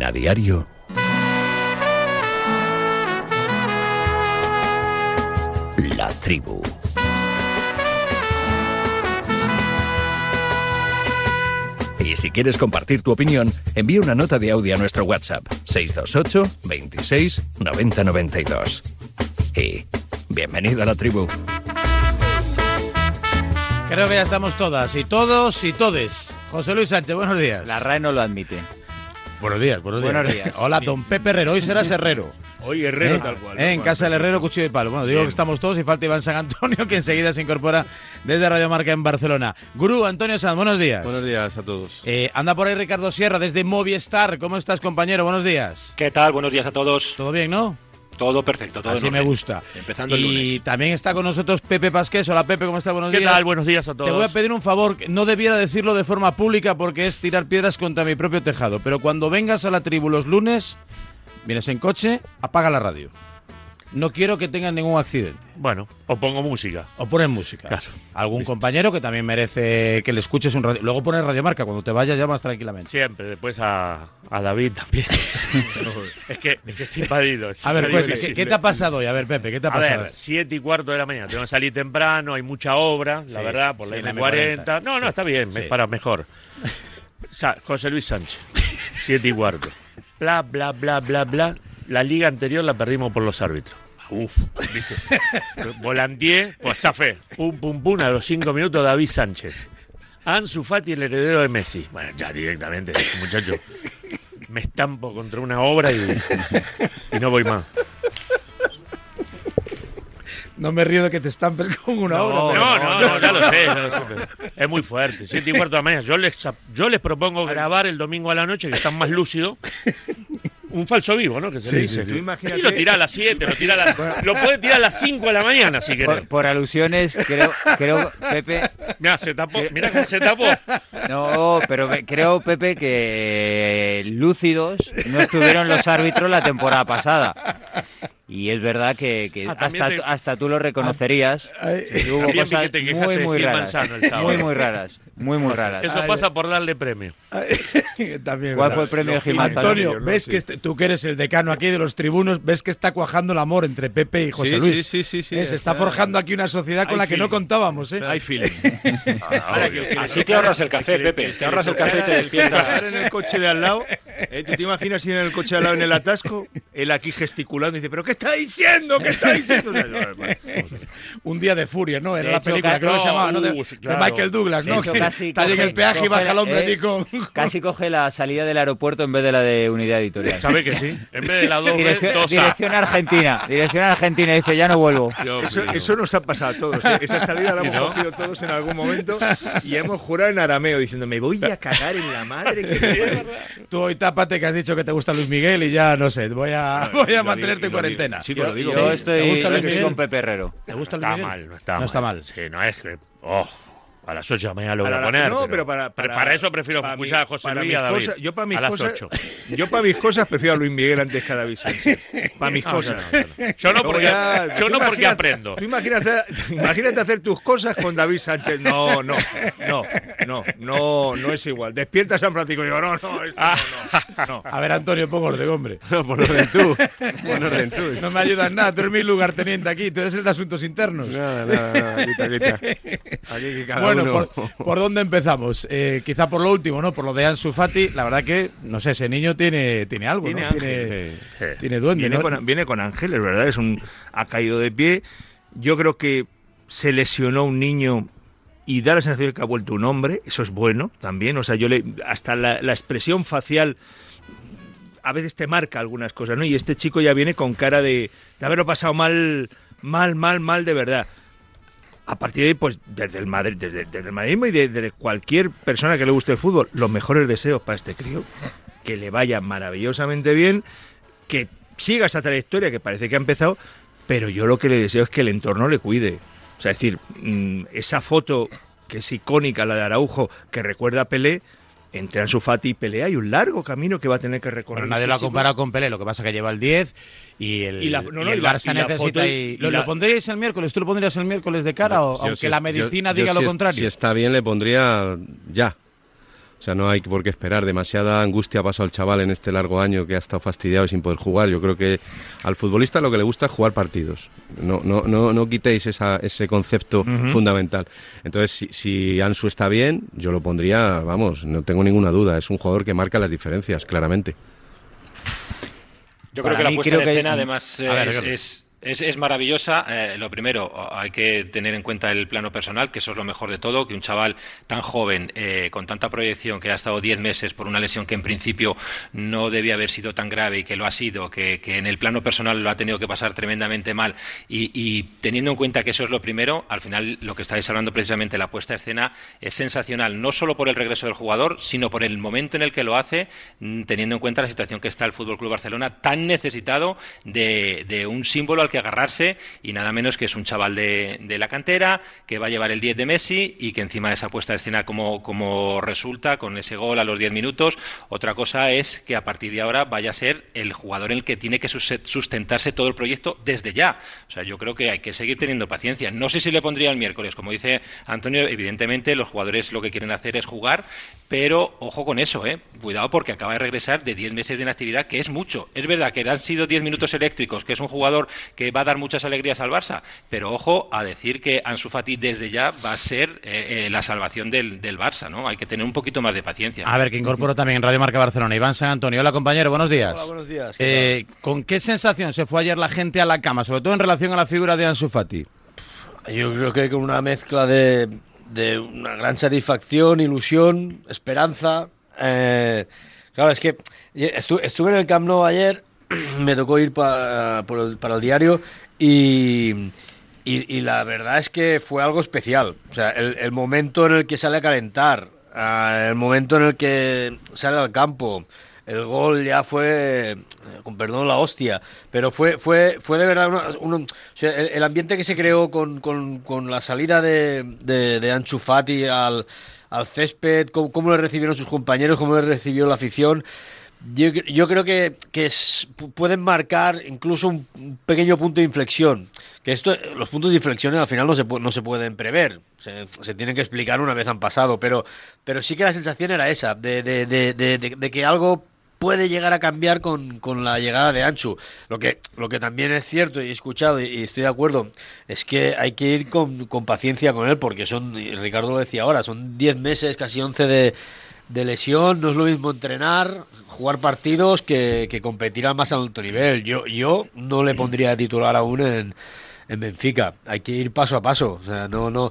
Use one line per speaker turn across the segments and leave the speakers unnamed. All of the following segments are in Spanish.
En A Diario, La Tribu. Y si quieres compartir tu opinión, envía una nota de audio a nuestro WhatsApp 628 26 90 92. Y bienvenido a La Tribu.
Creo que ya estamos todas y todos y todes. José Luis Sánchez, buenos días.
La RAE no lo admite.
Buenos días, buenos días.
Buenos días.
Hola, don Pepe Herrero. Hoy serás herrero.
Hoy herrero tal cual.
En casa del herrero, cuchillo y palo. Bueno, digo que estamos todos y falta Iván San Antonio, que enseguida se incorpora desde Radio Marca en Barcelona. Gurú, Antonio Sanz, buenos días.
Buenos días a todos.
Anda por ahí Ricardo Sierra desde Movistar. ¿Cómo estás, compañero? Buenos días.
¿Qué tal? Buenos días a todos.
¿Todo bien, no?
Todo perfecto, todo
así
en
me
orden.
gusta.
Empezando el lunes.
Y también está con nosotros Pepe Pasqués. Hola, Pepe, ¿cómo estás? Buenos días.
¿Qué tal? Buenos días a todos.
Te voy a pedir un favor. No debiera decirlo de forma pública porque es tirar piedras contra mi propio tejado. Pero cuando vengas a La Tribu los lunes, vienes en coche, apaga la radio. No quiero que tengan ningún accidente.
Bueno, o pongo música.
O pones música.
Claro.
Algún
Listo.
compañero que también merece que le escuches un radio. Luego pones Radio Marca. Cuando te vayas llamas tranquilamente.
Siempre, después a David también. es que estoy invadido.
A ver,
pues,
pues, ¿qué te ha pasado hoy? A ver, Pepe, ¿qué te ha
A
pasado?
ver, 7:15 de la mañana. Tengo que salir temprano, hay mucha obra, la
Sí,
verdad, por
sí,
la
la
M40. No,
Sí.
está bien,
Sí.
para mejor. José Luis Sánchez, 7:15. Bla, bla, bla, bla, bla. La liga anterior la perdimos por los árbitros. Uf, ¿viste? Volantier, pues chafé. Pum, pum, pum, a los 5 minutos David Sánchez. Ansu Fati, el heredero de Messi. Bueno, ya directamente, muchacho. Me estampo contra una obra y no voy más.
No me río de que te estampes con una obra.
No, ya lo sé. Pero es muy fuerte. 7:15 de la mañana. Yo les propongo grabar el domingo a la noche, que están más lúcidos. Un falso vivo, ¿no? Que se le dice.
Tú imagínate...
Y lo tira a las 7, lo puede tirar a las 5 de la mañana, si querés.
Por alusiones, creo, Pepe...
Mirá, mirá que se tapó.
No, pero creo, Pepe, que lúcidos no estuvieron los árbitros la temporada pasada. Y es verdad que hasta tú lo reconocerías. Que hubo
También
cosas
vi que te quejaste de
muy
Gil
raras.
Manzano el sábado.
Muy raras. Muy raras.
Eso pasa por darle premio.
También,
¿Cuál
¿verdad?
fue el premio de Gil Manzano?
Antonio, ves que tú que eres el decano aquí de los tribunos, ves que está cuajando el amor entre Pepe y José Luis.
Sí.
Se está forjando aquí una sociedad con
Hay
la que no
feeling.
contábamos, ¿eh?
Hay feeling.
Así te ahorras el café, Pepe. Te ahorras el café y te despiertas.
Estar en el coche de al lado, ¿tú te imaginas ir en el coche de al lado en el atasco? Él aquí gesticulando y dice, ¿pero qué está diciendo? ¿Qué está diciendo?
Un día de furia, ¿no? Era
De
la
hecho,
película, creo que se llamaba, ¿no? De
sí, claro.
Michael Douglas, ¿no?
De hecho,
Que
casi
está allí en el
coge-
peaje y baja el hombre
coge,
allí con...
Casi coge la salida del aeropuerto en vez de la de Unidad Editorial.
¿Sabe que sí? En vez de la doble,
Dirección Argentina. Dirección Argentina. Dice, ya no vuelvo.
Eso nos ha pasado a todos. ¿Eh? Esa salida la hemos
¿no?
cogido todos en algún momento y hemos jurado en arameo diciendo, me voy a cagar en la madre que...
Tú hoy tápate que has dicho que te gusta Luis Miguel y ya, no sé, voy a mantenerte en cuarentena.
Sí, lo digo.
Yo
¿Te
estoy
gusta Luis Miguel?
con Pepe Herrero.
¿Te gusta Luis
Está
Miguel?
mal,
No está mal.
Sí, no es que... a las 8 de la mañana lo voy a
Para la-
poner.
no, pero para
eso prefiero
para
escuchar a
mi-
José
para
Luis y
mis
a David.
cosas- yo para mis
a las
cosas-
8.
Yo para mis cosas prefiero a Luis Miguel antes que a David Sánchez. Para mis cosas.
Yo no
Luego
porque,
ya-
yo
tú
no porque
imagínate-
aprendo.
Tú imagínate hacer tus cosas con David Sánchez. No es igual. Despierta San Francisco y digo, no.
A ver, Antonio, pon orden, hombre.
Por orden tú.
No me ayudas nada, tú eres mi lugarteniente aquí, tú eres el de asuntos internos.
Nada, quita. Aquí que cada
Bueno,
uno...
¿por dónde empezamos? Quizá por lo último, ¿no? Por lo de Ansu Fati. La verdad que, no sé, ese niño tiene algo,
Tiene
¿no?
ángel,
Tiene duende, ¿no?
Viene con ángeles, ¿verdad? Ha caído de pie. Yo creo que se lesionó un niño y da la sensación de que ha vuelto un hombre. Eso es bueno también. O sea, hasta la expresión facial a veces te marca algunas cosas, ¿no? Y este chico ya viene con cara de haberlo pasado mal de verdad. A partir de ahí, pues desde el madridismo y desde cualquier persona que le guste el fútbol, los mejores deseos para este crío, que le vaya maravillosamente bien, que siga esa trayectoria que parece que ha empezado, pero yo lo que le deseo es que el entorno le cuide. O sea, es decir, esa foto que es icónica, la de Araujo, que recuerda a Pelé, entre Ansu Fati y Pelé hay un largo camino que va a tener que recorrer.
Pero nadie
este
lo ha
chico.
comparado con Pelé, lo que pasa es que lleva el 10 y el Barça
y la
necesita...
foto
¿Lo pondríais el miércoles? ¿Tú lo pondrías el miércoles de cara? Aunque la medicina diga lo contrario.
Si está bien, le pondría ya. O sea, no hay por qué esperar. Demasiada angustia ha pasado el chaval en este largo año que ha estado fastidiado y sin poder jugar. Yo creo que al futbolista lo que le gusta es jugar partidos. No quitéis ese concepto fundamental. Entonces, si Ansu está bien, yo lo pondría, vamos, no tengo ninguna duda. Es un jugador que marca las diferencias, claramente.
Yo creo que la puesta en escena, además, es maravillosa. Lo primero, hay que tener en cuenta el plano personal, que eso es lo mejor de todo, que un chaval tan joven, con tanta proyección, que ha estado 10 meses por una lesión que en principio no debía haber sido tan grave y que lo ha sido, que en el plano personal lo ha tenido que pasar tremendamente mal, y teniendo en cuenta que eso es lo primero, al final lo que estáis hablando precisamente, la puesta en escena es sensacional, no solo por el regreso del jugador, sino por el momento en el que lo hace, teniendo en cuenta la situación que está el FC Barcelona, tan necesitado de un símbolo al que agarrarse, y nada menos que es un chaval de la cantera, que va a llevar el 10 de Messi, y que encima de esa puesta de escena como resulta con ese gol a los 10 minutos, otra cosa es que a partir de ahora vaya a ser el jugador en el que tiene que sustentarse todo el proyecto desde ya. O sea, yo creo que hay que seguir teniendo paciencia. No sé si le pondría el miércoles, como dice Antonio, evidentemente los jugadores lo que quieren hacer es jugar, pero ojo con eso, cuidado, porque acaba de regresar de 10 meses de inactividad, que es mucho. Es verdad que han sido 10 minutos eléctricos, que es un jugador que va a dar muchas alegrías al Barça, pero ojo a decir que Ansu Fati desde ya va a ser la salvación del Barça, ¿no? Hay que tener un poquito más de paciencia.
A ver, que incorporo también en Radio Marca Barcelona, Iván San Antonio. Hola, compañero, buenos días.
Hola, buenos días.
¿Con qué sensación se fue ayer la gente a la cama, sobre todo en relación a la figura de Ansu Fati?
Yo creo que con una mezcla de una gran satisfacción, ilusión, esperanza. Claro, es que estuve en el Camp Nou ayer, me tocó ir para el diario y la verdad es que fue algo especial. O sea, el momento en el que sale a calentar, el momento en el que sale al campo, el gol ya fue, con perdón, la hostia, pero fue de verdad o sea, el ambiente que se creó con la salida de Ansu Fati al césped, cómo le recibieron sus compañeros, cómo le recibió la afición. Yo creo que pueden marcar incluso un pequeño punto de inflexión. Que los puntos de inflexión al final no se pueden prever, se tienen que explicar una vez han pasado, pero sí que la sensación era esa, de que algo puede llegar a cambiar con la llegada de Ansu. Lo que también es cierto y he escuchado y estoy de acuerdo es que hay que ir con paciencia con él, porque y Ricardo lo decía ahora, son 10 meses, casi 11 de lesión. No es lo mismo entrenar, jugar partidos que competir a más alto nivel. Yo no le pondría de titular aún en Benfica. Hay que ir paso a paso. O sea, no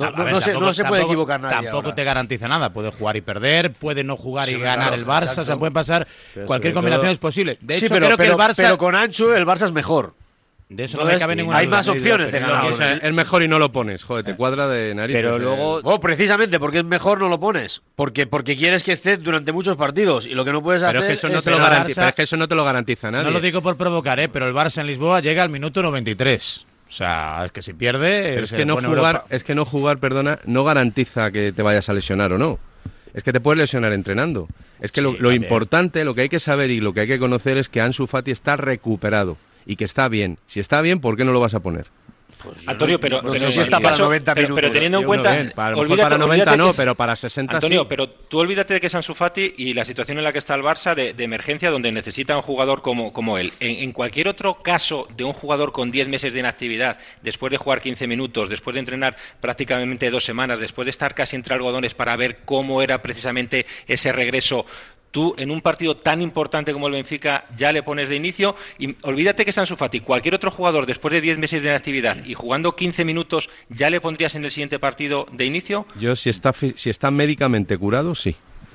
se puede equivocar nadie.
Tampoco
ahora
te garantiza nada. Puede jugar y perder, puede no jugar y ganar el Barça. Exacto. O sea, puede pasar, cualquier combinación es posible. De hecho, creo que el Barça...
pero con Ansu el Barça es mejor.
De eso no me cabe ninguna duda.
Hay más opciones de ganar.
O sea, es mejor y no lo pones. Joder, te cuadra de nariz.
Pero luego...
precisamente porque es mejor no lo pones. Porque quieres que esté durante muchos partidos. Y lo que no puedes hacer
es que eso no te lo garantiza nadie.
No lo digo por provocar, pero el Barça en Lisboa llega al minuto 93. O sea, es que si pierde...
Pero es que no jugar, perdona, no garantiza que te vayas a lesionar o no. Es que te puedes lesionar entrenando. Es que lo importante, lo que hay que saber y lo que hay que conocer es que Ansu Fati está recuperado y que está bien. Si está bien, ¿por qué no lo vas a poner?
Pues Antonio, pero
si está para 90 minutos.
Pero teniendo en cuenta...
Bien, para 90 no, pero para 60
Antonio,
sí.
pero tú olvídate de que es Ansu Fati y la situación en la que está el Barça de emergencia, donde necesita un jugador como él. En cualquier otro caso de un jugador con 10 meses de inactividad, después de jugar 15 minutos, después de entrenar prácticamente 2 semanas, después de estar casi entre algodones para ver cómo era precisamente ese regreso... Tú, en un partido tan importante como el Benfica, ya le pones de inicio y olvídate que es Ansu Fati. Cualquier otro jugador, después de 10 meses de inactividad y jugando 15 minutos, ¿ya le pondrías en el siguiente partido de inicio?
Yo, si está médicamente curado, sí.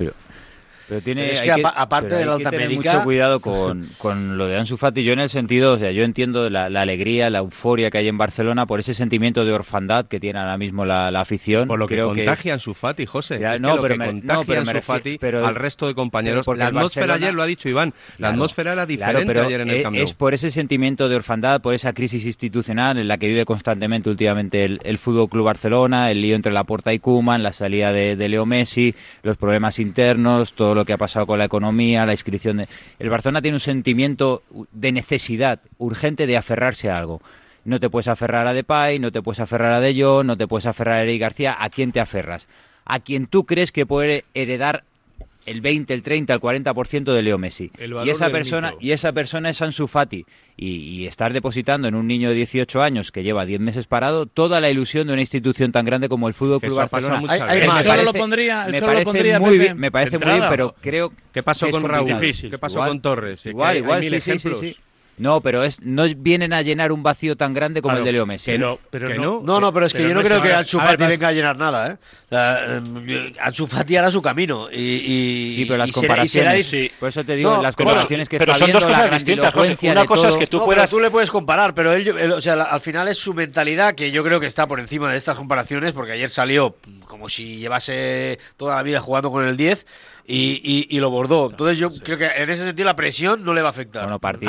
Pero tiene,
es que aparte de la alta médica...
Hay que tener mucho cuidado con lo de Ansu Fati. Yo en el sentido, o sea, yo entiendo la alegría, la euforia que hay en Barcelona por ese sentimiento de orfandad que tiene ahora mismo la afición.
Por lo que contagia Ansu Fati, José. Ansu Fati al resto de compañeros. La atmósfera ayer, lo ha dicho Iván, la atmósfera era diferente ayer en el Camp Nou.
Es por ese sentimiento de orfandad, por esa crisis institucional en la que vive constantemente últimamente el FC Barcelona, el lío entre Laporta y Koeman, la salida de Leo Messi, los problemas internos, todo lo que ha pasado con la economía, la inscripción de... El Barcelona tiene un sentimiento de necesidad urgente de aferrarse a algo. No te puedes aferrar a Depay, no te puedes aferrar a De Jong, no te puedes aferrar a Eric García. ¿A quién te aferras? A quien tú crees que puede heredar el 20, el 30, el 40% de Leo Messi. Y esa persona es Ansu Fati. Y estar depositando en un niño de 18 años que lleva 10 meses parado toda la ilusión de una institución tan grande como el Fútbol Club Barcelona. Me parece muy bien, pero creo
¿qué pasó con Raúl?
Difícil.
¿Qué pasó con Torres?
Igual, sí. No, pero no vienen a llenar un vacío tan grande como el de Leo Messi.
Pero es que yo no creo que Ansu Fati venga a llenar nada, Ansu Fati hará su camino
sí, pero las comparaciones, por eso te digo, las comparaciones que
pero
está
son dos cosas distintas. Una cosa es que tú
le puedes comparar, pero al final es su mentalidad que yo creo que está por encima de estas comparaciones, porque ayer salió como si llevase toda la vida jugando con el 10 y lo bordó. Entonces yo creo que en ese sentido la presión no le va a afectar.
Bueno, partido.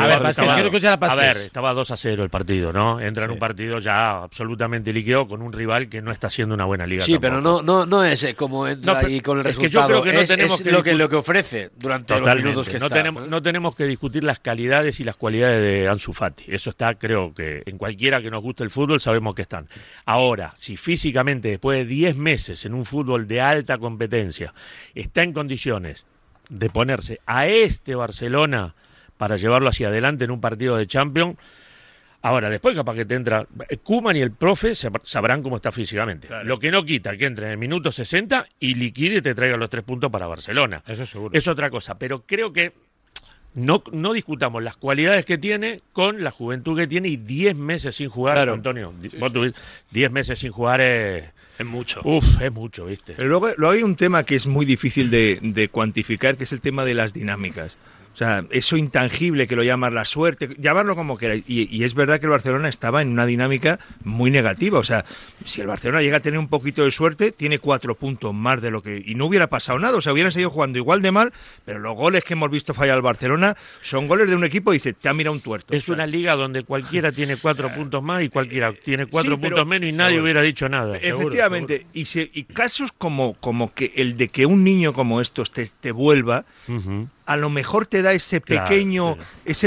Estaba 2-0 el partido, ¿no? Entra en un partido ya absolutamente líquido con un rival que no está haciendo una buena liga.
Sí, tampoco. Pero no es como entra ahí con el resultado.
Yo creo que no tenemos
lo que ofrece durante los minutos que
no tenemos que discutir las calidades y las cualidades de Ansu Fati. Eso está, creo que en cualquiera que nos guste el fútbol sabemos que están. Ahora, si físicamente después de 10 meses en un fútbol de alta competencia está en condiciones de ponerse a este Barcelona para llevarlo hacia adelante en un partido de Champions. Ahora, después capaz que te entra Koeman y el profe sabrán cómo está físicamente. Claro. Lo que no quita que entre en el minuto 60 y liquide y te traiga los 3 puntos para Barcelona.
Eso seguro.
Es otra cosa, pero creo que no discutamos las cualidades que tiene con la juventud que tiene y 10 meses sin jugar, claro. Antonio. Vos tuviste 10 meses sin jugar es
mucho.
Es mucho, ¿viste?
Pero luego hay un tema que es muy difícil de cuantificar, que es el tema de las dinámicas. O sea, eso intangible que lo llamas la suerte, llamarlo como queráis. Y es verdad que el Barcelona estaba en una dinámica muy negativa. O sea, si el Barcelona llega a tener un poquito de suerte, tiene 4 puntos más de lo que... Y no hubiera pasado nada. O sea, hubieran seguido jugando igual de mal, pero los goles que hemos visto fallar al Barcelona son goles de un equipo y dice, te ha mirado un tuerto.
Es una liga donde cualquiera tiene 4 puntos más y cualquiera tiene 4 puntos menos y nadie hubiera dicho nada.
Efectivamente. Seguro. Y casos como que el de que un niño como estos te vuelva... Uh-huh. A lo mejor te da ese pequeño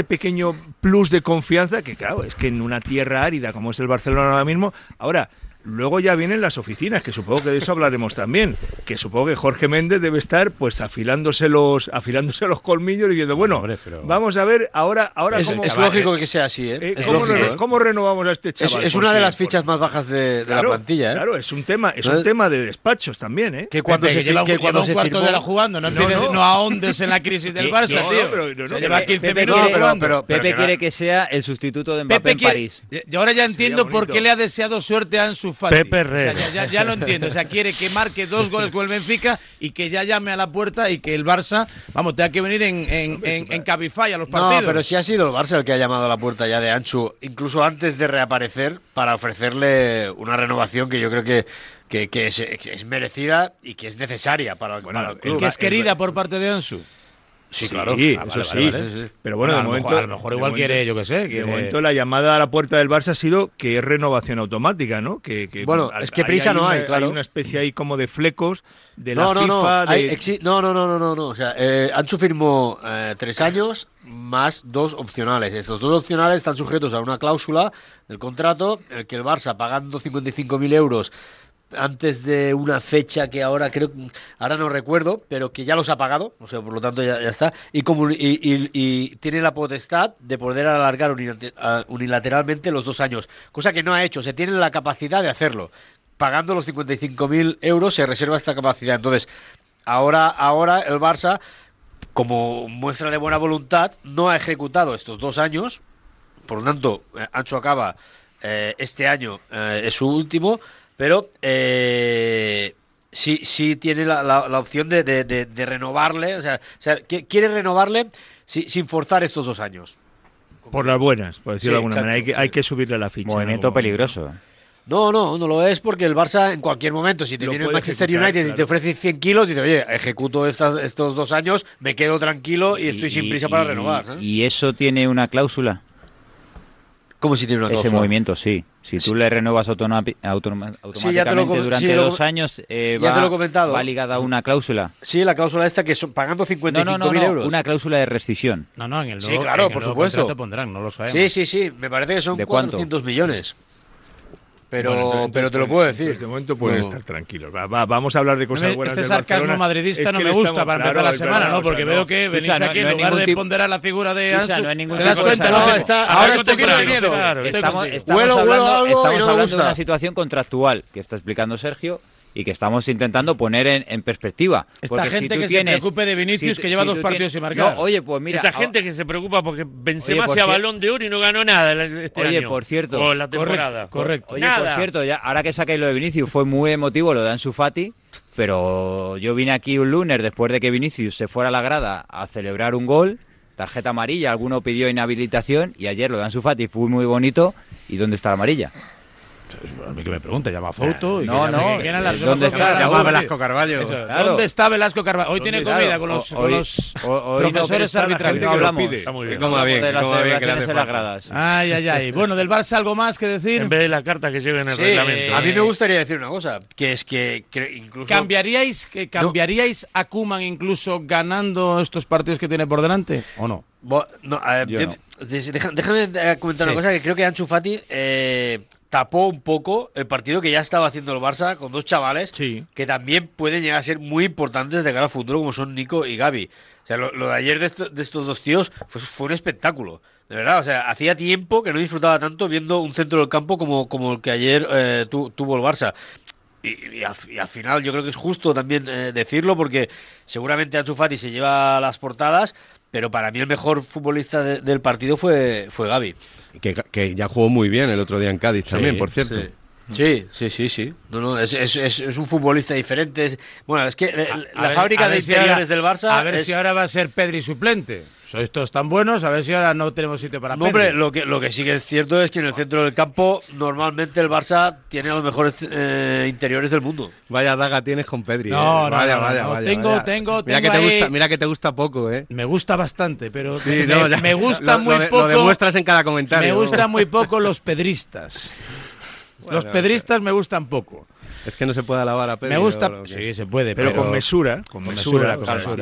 plus de confianza que, claro, es que en una tierra árida como es el Barcelona ahora mismo, ahora... Luego ya vienen las oficinas, que supongo que de eso hablaremos también, que supongo que Jorge Méndez debe estar pues afilándose los colmillos y diciendo, bueno, vamos a ver ahora
es lógico que sea así,
¿Cómo renovamos a este chaval?
Es una de las fichas más bajas de la plantilla,
Claro, es un tema de despachos también,
Que cuando lleva un cuarto de hora jugando, no ahondes en la crisis del Barça, tío. Se lleva 15 minutos jugando.
Pepe quiere que sea el sustituto de Mbappé en París.
Y ahora ya entiendo por qué le ha deseado suerte a Ansu Fati.
Pepe Herrera.
O sea, ya lo entiendo. O sea, quiere que marque 2 goles con el Benfica y que ya llame a la puerta y que el Barça, tenga que venir en Cabify a los partidos.
No, pero sí ha sido el Barça el que ha llamado a la puerta ya de Ansu, incluso antes de reaparecer, para ofrecerle una renovación que yo creo que es merecida y que es necesaria para el club.
Que es querida por parte de Ansu.
Sí, claro.
Eso sí. Pero bueno, de momento,
a lo mejor igual quiere, yo qué sé.
De momento la llamada a la puerta del Barça ha sido que es renovación automática, ¿no?
Bueno, es que prisa no hay, claro.
Hay una especie ahí como de flecos de la FIFA.
No. O sea, Ansu firmó 3 años más 2 opcionales. Estos 2 opcionales están sujetos a una cláusula del contrato en el que el Barça, pagando 55.000 euros antes de una fecha que ahora no recuerdo, pero que ya los ha pagado, o sea, por lo tanto ya está, y tiene la potestad de poder alargar unilateralmente los 2 años, cosa que no ha hecho. Se tiene la capacidad de hacerlo. Pagando los 55.000 euros se reserva esta capacidad. Entonces, ahora el Barça, como muestra de buena voluntad, no ha ejecutado estos 2 años, por lo tanto, Ansu acaba este año, es su último. Pero sí tiene la opción de renovarle, o sea, quiere renovarle sin forzar estos 2 años.
Por las buenas, por decirlo de alguna manera, hay que subirle la ficha.
Movimiento peligroso.
No lo es, porque el Barça en cualquier momento, si te viene el Manchester United y te ofrece 100 kilos, dice, oye, ejecuto estos 2 años, me quedo tranquilo y estoy sin prisa para renovar.
¿Y eso tiene una cláusula?
¿Cómo si tiene una cláusula?
Ese movimiento, sí. Si tú le renuevas automáticamente durante 2 años, va ligada a una cláusula.
Sí, la cláusula esta que son pagando 55.000 euros.
Una cláusula de rescisión.
En el
sí, claro, por supuesto.
Pondrán, no lo sabemos.
Sí, me parece que son 400 millones. pero te lo puedo decir.
En este momento pueden estar tranquilos. Vamos a hablar de cosas buenas del Barcelona.
Este sarcasmo madridista no me gusta para empezar la semana, ¿no? Porque veo que venís aquí en lugar de ponderar la figura de Ansu.
No hay ningún
¿Te das cuenta?
Ahora estoy con miedo.
Estamos hablando de una situación contractual que está explicando Sergio y que estamos intentando poner en perspectiva.
Esta gente que se preocupe de Vinicius, que lleva 2 partidos sin marcar.
No, oye, pues mira...
Esta gente que se preocupa porque Benzema sea Balón de Oro y no ganó nada este año.
Oye, por cierto...
O la temporada.
Correcto.
Oye, por cierto, ya, ahora que sacáis lo de Vinicius, fue muy emotivo lo de Ansu Fati, pero yo vine aquí un lunes después de que Vinicius se fuera a la grada a celebrar un gol, tarjeta amarilla, alguno pidió inhabilitación, y ayer lo de Ansu Fati fue muy bonito. ¿Y dónde está la amarilla?
A mí que me pregunta, llama foto.
¿Dónde está?
Llama Velasco Carballo. Claro. ¿Dónde está Velasco Carballo? Hoy tiene comida con los profesores arbitrales.
No hablamos.
Está muy bien.
Cómo bien, de las celebraciones en las gradas.
Ay. Bueno, del Barça, ¿algo más que decir?
En vez de la carta que lleven el reglamento.
A mí me gustaría deccer una cosa, que es que incluso...
¿Cambiaríais a Koeman incluso ganando estos partidos que tiene por delante o no?
Déjame comentar una cosa, que creo que Ansu Fati tapó un poco el partido que ya estaba haciendo el Barça con 2 chavales que también pueden llegar a ser muy importantes de cara al futuro, como son Nico y Gavi. O sea, lo de ayer de estos 2 tíos fue un espectáculo, de verdad. O sea, hacía tiempo que no disfrutaba tanto viendo un centro del campo como el que ayer tuvo el Barça. Y al final yo creo que es justo también decirlo, porque seguramente Ansu Fati se lleva las portadas, pero para mí el mejor futbolista del partido fue Gavi.
Que ya jugó muy bien el otro día en Cádiz también, por cierto.
Sí. No, es un futbolista diferente. Bueno, es que la fábrica de interiores del Barça...
A ver si ahora va a ser Pedri suplente. Sois todos tan buenos, a ver si ahora no tenemos sitio para Pedri.
Hombre, lo que sí que es cierto es que en el centro del campo normalmente el Barça tiene los mejores interiores del mundo.
Vaya daga tienes con Pedri.
Vaya. Tengo
mira que te gusta poco, ¿eh?
Me gusta bastante, pero
sí,
me gusta muy poco.
Lo demuestras en cada comentario.
Me gustan muy poco los pedristas. Los pedristas me gustan poco.
Es que no se puede alabar a Pedri.
Me gusta, sí, se puede,
pero con mesura. Con mesura.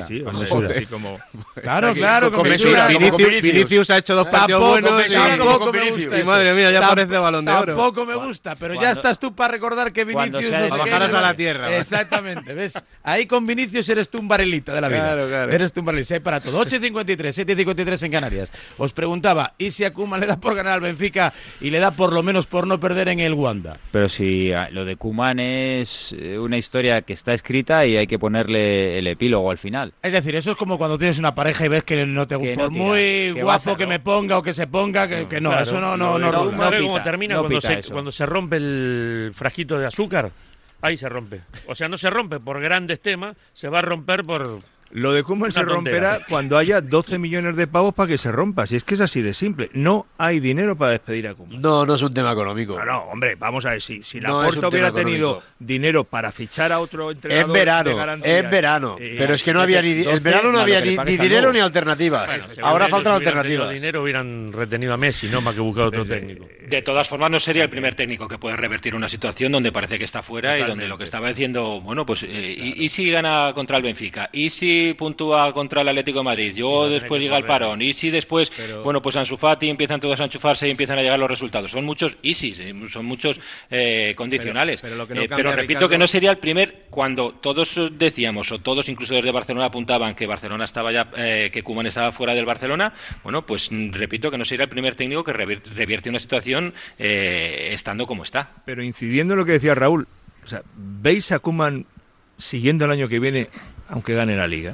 Claro, con mesura.
Vinicius ha hecho 2 partidos buenos
tampoco me gusta.
Y madre mía, ya parece Balón de Oro.
Tampoco me gusta, pero ya estás tú para recordar que Vinicius...
bajaras a la tierra.
Exactamente, ¿ves? Ahí con Vinicius eres tú un barelita de la vida.
Claro.
Eres tú un barelita, hay para todo. 8:53, 7:53 en Canarias. Os preguntaba, ¿y si a Koeman le da por ganar al Benfica y le da por lo menos por no perder en el Wanda?
Pero si lo de Koeman es una historia que está escrita y hay que ponerle el epílogo al final.
Es decir, eso es como cuando tienes una pareja y ves que no te gusta, por muy guapo que me ponga o que se ponga, que no, claro, eso no.
¿Sabes cómo termina cuando se rompe el frasquito de azúcar? Ahí se rompe. O sea, no se rompe por grandes temas, se va a romper por...
Lo de Koeman se romperá cuando haya 12 millones de pavos para que se rompa. Si es que es así de simple. No hay dinero para despedir a Koeman.
No es un tema económico.
No, hombre, vamos a ver. Si Laporta hubiera tenido dinero para fichar a otro entrenador de garantía...
En verano. Pero es que no había en verano no había ni dinero ni alternativas. Bueno, ahora faltan alternativas.
Dinero hubieran retenido a Messi, no más que buscar otro técnico.
De todas formas, no sería el primer técnico que puede revertir una situación donde parece que está fuera. Totalmente. Y donde lo que estaba diciendo, bueno, pues y si gana contra el Benfica, y si puntúa contra el Atlético de Madrid, después llega el parón, y si después, bueno, pues Ansu Fati empiezan todos a enchufarse y empiezan a llegar los resultados. Son muchos son muchos condicionales. Pero repito que no sería el primer, cuando todos decíamos, o todos incluso desde Barcelona apuntaban que Barcelona estaba ya, que Koeman estaba fuera del Barcelona, bueno, pues repito que no sería el primer técnico que revierte una situación estando como está.
Pero incidiendo en lo que decía Raúl, o sea, ¿veis a Koeman siguiendo el año que viene, aunque gane la Liga?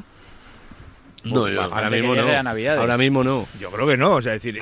No, ahora mismo no.
Yo creo que no, o sea, decir,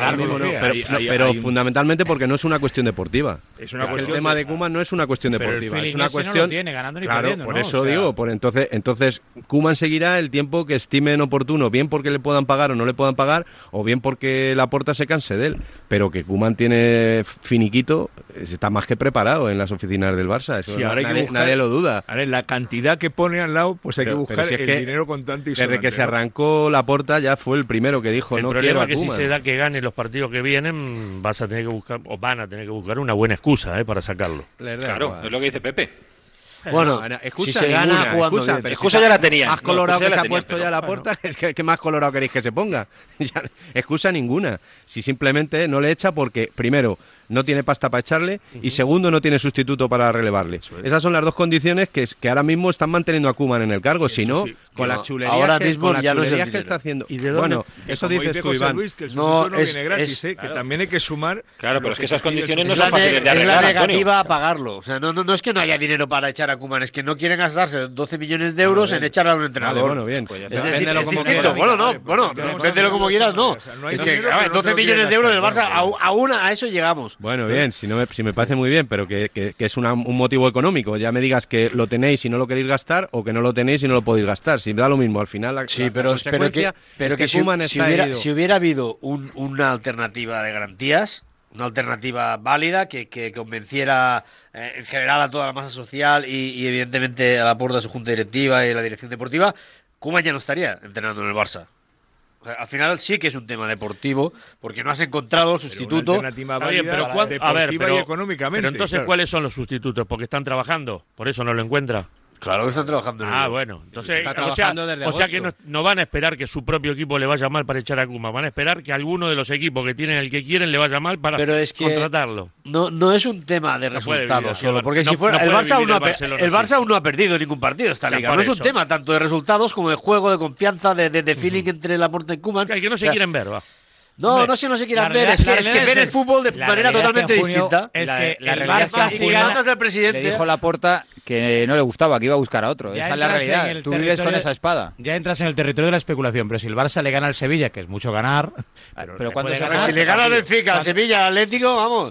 pero fundamentalmente porque no es una cuestión deportiva. Es una cuestión. El tema de Koeman no es una cuestión deportiva, es una cuestión. No lo
tiene, ganando ni perdiendo,
por eso digo, entonces Koeman seguirá el tiempo que estimen oportuno, bien porque le puedan pagar o no le puedan pagar, o bien porque Laporta se canse de él. Pero que Koeman tiene finiquito, está más que preparado en las oficinas del Barça. Eso nadie lo duda.
A ver, la cantidad que pone al lado, pues hay que buscar el dinero contante y
desde que se arrancó Laporta ya fue el primero que dijo no quiero a Koeman.
El problema es que si se da que gane los partidos que vienen, van a tener que buscar una buena excusa para sacarlo.
Claro, es lo que dice Pepe.
Bueno,
excusa
si se gana jugando bien.
Excusa ya la tenía.
Más colorado que se ha puesto ya Laporta, es que más colorado queréis que se ponga. Excusa ninguna. Si simplemente no le echa porque, primero, no tiene pasta para echarle y segundo, no tiene sustituto para relevarle. Esas son las dos condiciones que ahora mismo están manteniendo a Koeman en el cargo, si no, con las chulerías,
ahora mismo ya no es
que está haciendo.
¿Y de
bueno, eso dices tú, Iván.
Luis, que el sustituto no viene gratis, que también hay que sumar.
Claro, pero es que esas condiciones no son fáciles de arreglar,
es la negativa a pagarlo. O sea, no es que no haya dinero para echar a Koeman, es que no quieren gastarse 12 millones de euros en echar a un entrenador.
Bueno, bien. Pues
véndelo como quieras. Véndelo como quieras, no. Es que 12 millones de euros del Barça, a eso llegamos.
Bueno, bien, si me parece muy bien, pero que es un motivo económico. Ya me digas que lo tenéis y no lo queréis gastar, o que no lo tenéis y no lo podéis gastar. Si da lo mismo, al final
pero que si hubiera habido una alternativa de garantías, una alternativa válida que convenciera en general a toda la masa social y evidentemente a la puerta de su junta directiva y la dirección deportiva, Koeman ya no estaría entrenando en el Barça. O sea, al final sí que es un tema deportivo, porque no has encontrado el sustituto.
Pero económicamente.
Pero entonces, claro, ¿cuáles son los sustitutos? Porque están trabajando, por eso no lo encuentra.
Claro que están trabajando.
Bueno, entonces, o sea que no van a esperar que su propio equipo le vaya mal para echar a Koeman, van a esperar que alguno de los equipos que tienen el que quieren le vaya mal para contratarlo.
No es un tema de resultados solo, porque si fuera el Barça aún no ha perdido ningún partido esta liga. No es un tema tanto de resultados como de juego, de confianza, de feeling entre Laporta y Koeman.
Que no se quieren ver, va.
No es que no se quieran ver, es que ven el fútbol de manera totalmente distinta.
Es que el Barça
del presidente
le dijo Laporta que no le gustaba, que iba a buscar a otro. Esa es la realidad. Tú vives con esa espada.
Ya entras en el territorio de la especulación, pero si el Barça le gana al Sevilla, que es mucho ganar...
Pero cuando
si le gana al Benfica, al Sevilla, al Atlético, vamos.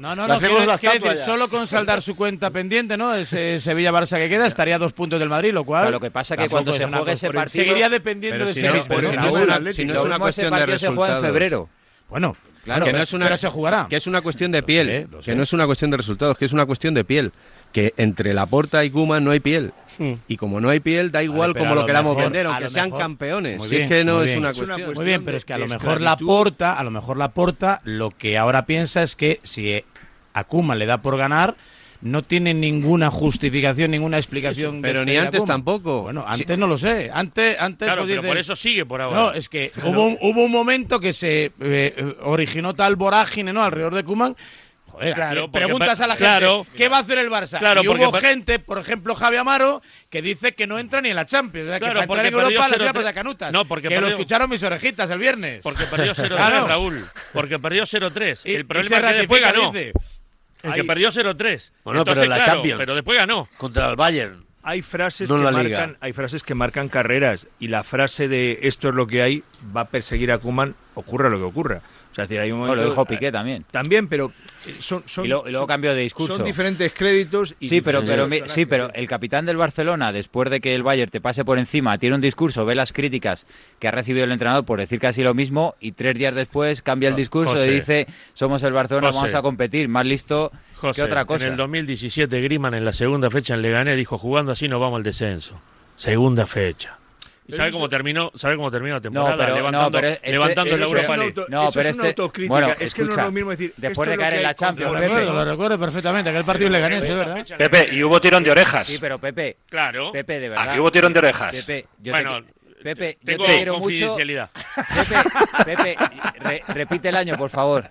Solo con saldar su cuenta pendiente, ¿no? Ese Sevilla-Barça que queda, estaría a 2 puntos del Madrid, lo cual...
Lo que pasa es que cuando se juegue ese partido...
Seguiría dependiendo de ese mismo.
Si no es una cuestión de resultados.
Se juega en febrero.
Bueno,
claro, pero se jugará. Que es una cuestión de piel, que no es una cuestión de resultados, que es una cuestión de piel. Que entre Laporta y Koeman no hay piel. Y como no hay piel, da igual como lo queramos vender, aunque sean campeones. Si es que no es una cuestión.
Muy bien, pero es que a lo mejor Laporta lo que ahora piensa es que si a Koeman le da por ganar, no tiene ninguna justificación, ninguna explicación.
Pero ni antes tampoco.
Bueno, antes no lo sé. Antes
claro, pero por eso sigue por ahora.
No, es que hubo un momento que se originó tal vorágine, ¿no?, alrededor de Koeman. Joder, claro, preguntas a la gente, ¿qué va a hacer el Barça?
Claro,
y hubo gente, por ejemplo, Javi Amaro, que dice que no entra ni en la Champions. O sea,
claro,
que para entrar en Europa las de canutas.
No, porque
que lo escucharon mis orejitas el viernes.
Porque perdió 0-3, Raúl. Porque perdió 0-3. El problema es que después ganó. El que perdió 0-3.
Bueno, entonces, pero la Champions.
Pero después ganó.
Contra el Bayern.
Hay frases que marcan carreras, y la frase de esto es lo que hay va a perseguir a Koeman, ocurra lo que ocurra. O sea, hay un momento,
lo dijo Piqué también.
También, pero son
y luego cambió de discurso.
Son diferentes créditos. Y
pero el capitán del Barcelona, después de que el Bayern te pase por encima, tiene un discurso, ve las críticas que ha recibido el entrenador por decir casi lo mismo, y 3 días después cambia el discurso y dice, somos el Barcelona, vamos a competir, más listo que otra cosa.
En el 2017 Griezmann en la segunda fecha en Leganés dijo, jugando así no vamos al descenso. Segunda fecha. ¿Y sabe cómo terminó la temporada? Levantando la Europa League.
Es una autocrítica.
Bueno,
es que no es lo mismo decir...
Después de caer en la Champions,
lo recuerdo perfectamente, aquel partido Leganés, es verdad.
Pepe, y hubo tirón de orejas.
Sí, pero Pepe...
Claro.
Pepe, de verdad.
Aquí hubo tirón de orejas.
Pepe,
Pepe,
yo
te
quiero
confidencialidad
mucho. Pepe, repite el año, por favor.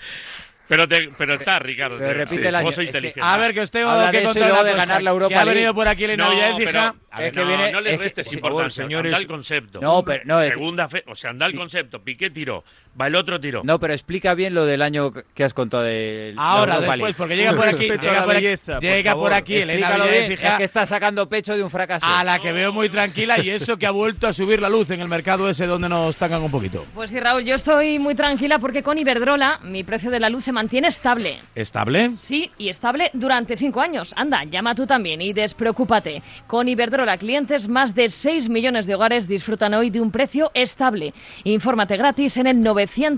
Pero está, Ricardo.
Pero repite el año.
Vos sois inteligente.
A ver, que os tengo
que contar de ganar la Europa
que ha venido por aquí Lino Villafija.
No le restes importancia, anda el concepto. Segunda fe, o sea, anda el concepto. Piqué tiró, va el otro tiró.
No, pero explica bien lo del año que has contado de
ahora, después, porque llega por aquí, llega por aquí Elena Villafija.
Es que está sacando pecho de un fracaso.
A la que veo muy tranquila, y eso que ha vuelto a subir la luz en el mercado ese donde nos tacan un poquito.
Pues sí, Raúl, yo estoy muy tranquila porque con Iberdrola mi precio de la luz se mantiene estable.
¿Estable?
Sí, y estable durante 5 años. Anda, llama tú también y despreocúpate. Con Iberdrola clientes, más de 6 millones de hogares disfrutan hoy de un precio estable. Infórmate gratis en el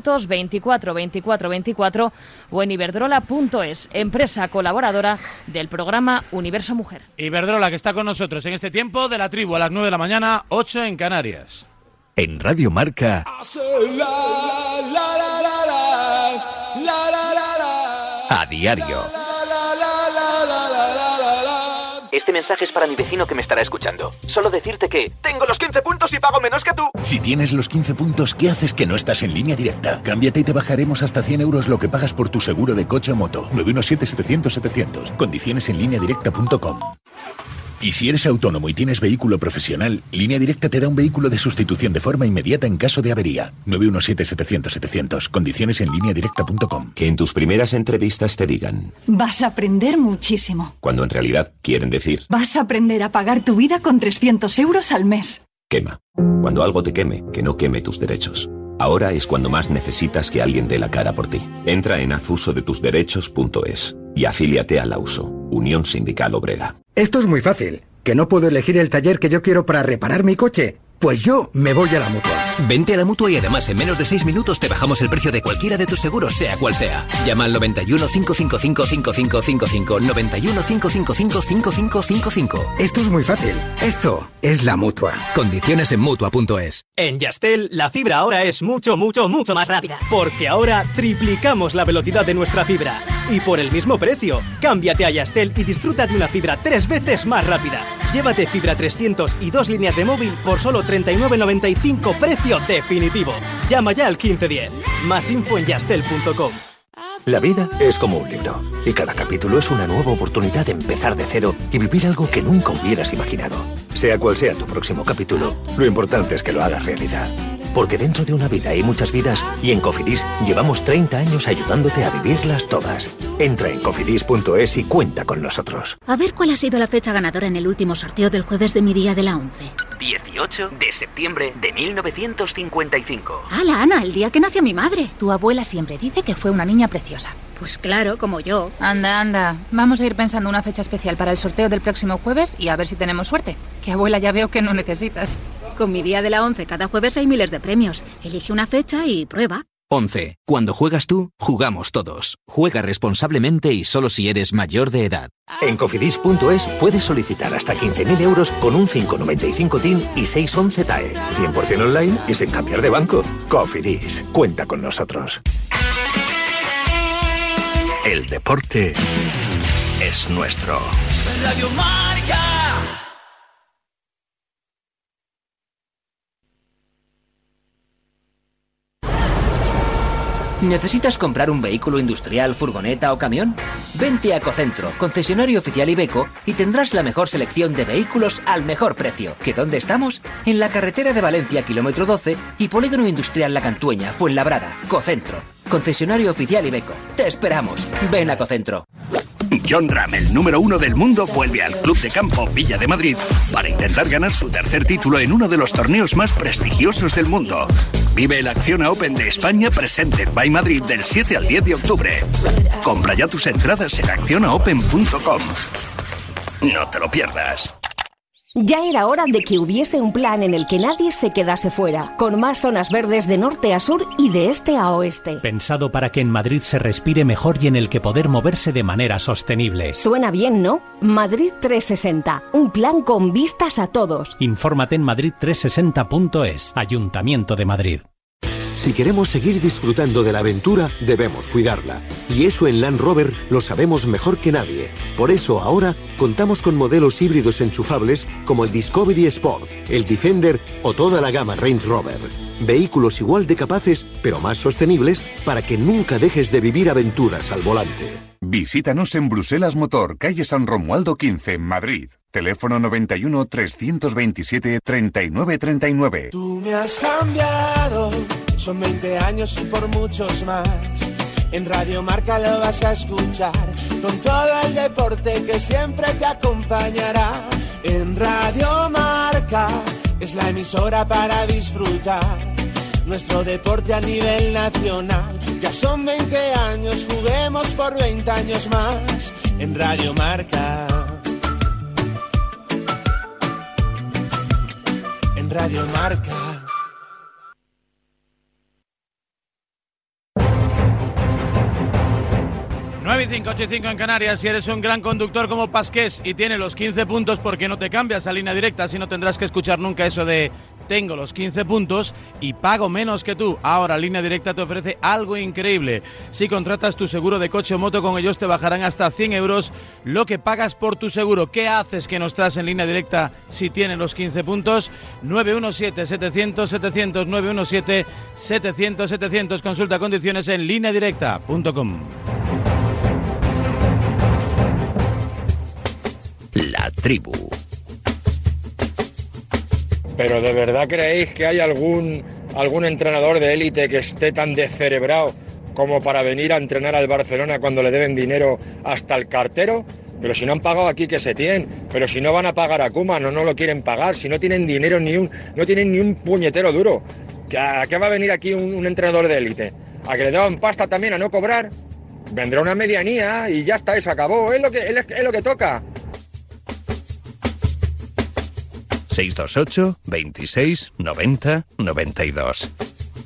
924 24 24 o en iberdrola.es, empresa colaboradora del programa Universo Mujer.
Iberdrola, que está con nosotros en este tiempo de la tribu a las 9 de la mañana, 8 en Canarias.
En Radio Marca... A diario.
Este mensaje es para mi vecino que me estará escuchando. Solo decirte que tengo los 15 puntos y pago menos que tú.
Si tienes los 15 puntos, ¿qué haces que no estás en Línea Directa? Cámbiate y te bajaremos hasta 100 euros lo que pagas por tu seguro de coche o moto. 917-700-700. Condiciones en lineadirecta.com. Y si eres autónomo y tienes vehículo profesional, Línea Directa te da un vehículo de sustitución de forma inmediata en caso de avería. 917-700-700. Condiciones en lineadirecta.com.
Que en tus primeras entrevistas te digan:
vas a aprender muchísimo.
Cuando en realidad quieren decir:
vas a aprender a pagar tu vida con 300 euros al mes.
Quema. Cuando algo te queme, que no queme tus derechos. Ahora es cuando más necesitas que alguien dé la cara por ti. Entra en hazusodetusderechos.es y afíliate a la USO, Unión Sindical Obrera.
Esto es muy fácil. ¿Que no puedo elegir el taller que yo quiero para reparar mi coche? Pues yo me voy a la Mutua.
Vente a la Mutua y además en menos de 6 minutos te bajamos el precio de cualquiera de tus seguros, sea cual sea. Llama al 91 555 5555. 91 555 5555.
Esto es muy fácil. Esto es la Mutua.
Condiciones en Mutua.es.
En Yastel, la fibra ahora es mucho más rápida. Porque ahora triplicamos la velocidad de nuestra fibra. Y por el mismo precio. Cámbiate a Yastel y disfruta de una fibra 3 veces más rápida. Llévate fibra 300 y 2 líneas de móvil por solo 39,95, precio definitivo. Llama ya al 1510. Más info en yastel.com.
La vida es como un libro, y cada capítulo es una nueva oportunidad de empezar de cero y vivir algo que nunca hubieras imaginado. Sea cual sea tu próximo capítulo, lo importante es que lo hagas realidad. Porque dentro de una vida hay muchas vidas, y en Cofidis llevamos 30 años ayudándote a vivirlas todas. Entra en cofidis.es y cuenta con nosotros.
A ver cuál ha sido la fecha ganadora en el último sorteo del jueves de mi día de la 11.
18 de septiembre de 1955.
¡Hala, Ana! El día que nació mi madre.
Tu abuela siempre dice que fue una niña preciosa.
Pues claro, como yo.
Anda. Vamos a ir pensando una fecha especial para el sorteo del próximo jueves y a ver si tenemos suerte. Que abuela ya veo que no necesitas.
Con mi día de la 11 cada jueves hay miles de premios. Elige una fecha y prueba.
11. Cuando juegas tú, jugamos todos. Juega responsablemente y solo si eres mayor de edad.
En cofidis.es puedes solicitar hasta 15.000 euros con un 595 TIN y 611 TAE. 100% online y sin cambiar de banco. Cofidis. Cuenta con nosotros.
El deporte es nuestro.
Radio Marca.
¿Necesitas comprar un vehículo industrial, furgoneta o camión? Vente a Ecocentro, concesionario oficial Iveco, y tendrás la mejor selección de vehículos al mejor precio. ¿Que dónde estamos? En la carretera de Valencia, kilómetro 12, y Polígono Industrial La Cantueña, Fuenlabrada. Cocentro, concesionario oficial Iveco. Te esperamos. Ven a Cocentro.
Jon Rahm, el número 1 del mundo, vuelve al Club de Campo Villa de Madrid para intentar ganar su tercer título en uno de los torneos más prestigiosos del mundo. Vive el Acciona Open de España Presented by Madrid del 7 al 10 de octubre. Compra ya tus entradas en accionaopen.com. No te lo pierdas.
Ya era hora de que hubiese un plan en el que nadie se quedase fuera, con más zonas verdes de norte a sur y de este a oeste.
Pensado para que en Madrid se respire mejor y en el que poder moverse de manera sostenible.
Suena bien, ¿no? Madrid 360, un plan con vistas a todos.
Infórmate en madrid360.es, Ayuntamiento de Madrid.
Si queremos seguir disfrutando de la aventura, debemos cuidarla. Y eso en Land Rover lo sabemos mejor que nadie. Por eso ahora contamos con modelos híbridos enchufables como el Discovery Sport, el Defender o toda la gama Range Rover. Vehículos igual de capaces, pero más sostenibles, para que nunca dejes de vivir aventuras al volante.
Visítanos en Bruselas Motor, calle San Romualdo 15, Madrid. Teléfono 91 327 3939.
Tú me has cambiado, son 20 años y por muchos más. En Radio Marca lo vas a escuchar, con todo el deporte que siempre te acompañará. En Radio Marca es la emisora para disfrutar nuestro deporte a nivel nacional. Ya son 20 años, juguemos por 20 años más. En Radio Marca. En Radio Marca.
Y 5, 8 y 5 en Canarias. Si eres un gran conductor como Pasqués y tiene los 15 puntos, ¿por qué no te cambias a Línea Directa? Si no tendrás que escuchar nunca eso de tengo los 15 puntos y pago menos que tú. Ahora Línea Directa te ofrece algo increíble. Si contratas tu seguro de coche o moto, con ellos te bajarán hasta 100 euros lo que pagas por tu seguro. ¿Qué haces que no estás en Línea Directa si tienes los 15 puntos? 917-700-700, 917-700-700. Consulta condiciones en lineadirecta.com.
La tribu.
¿Pero de verdad creéis que hay algún entrenador de élite que esté tan descerebrado como para venir a entrenar al Barcelona cuando le deben dinero hasta el cartero? Pero si no han pagado a Quique Setién, pero si no van a pagar a Koeman o no lo quieren pagar, si no tienen dinero no tienen ni un puñetero duro. ¿A qué va a venir aquí un entrenador de élite? ¿A que le daban pasta también a no cobrar? Vendrá una medianía y ya está, y se acabó. Es lo que toca.
628 26 90 92.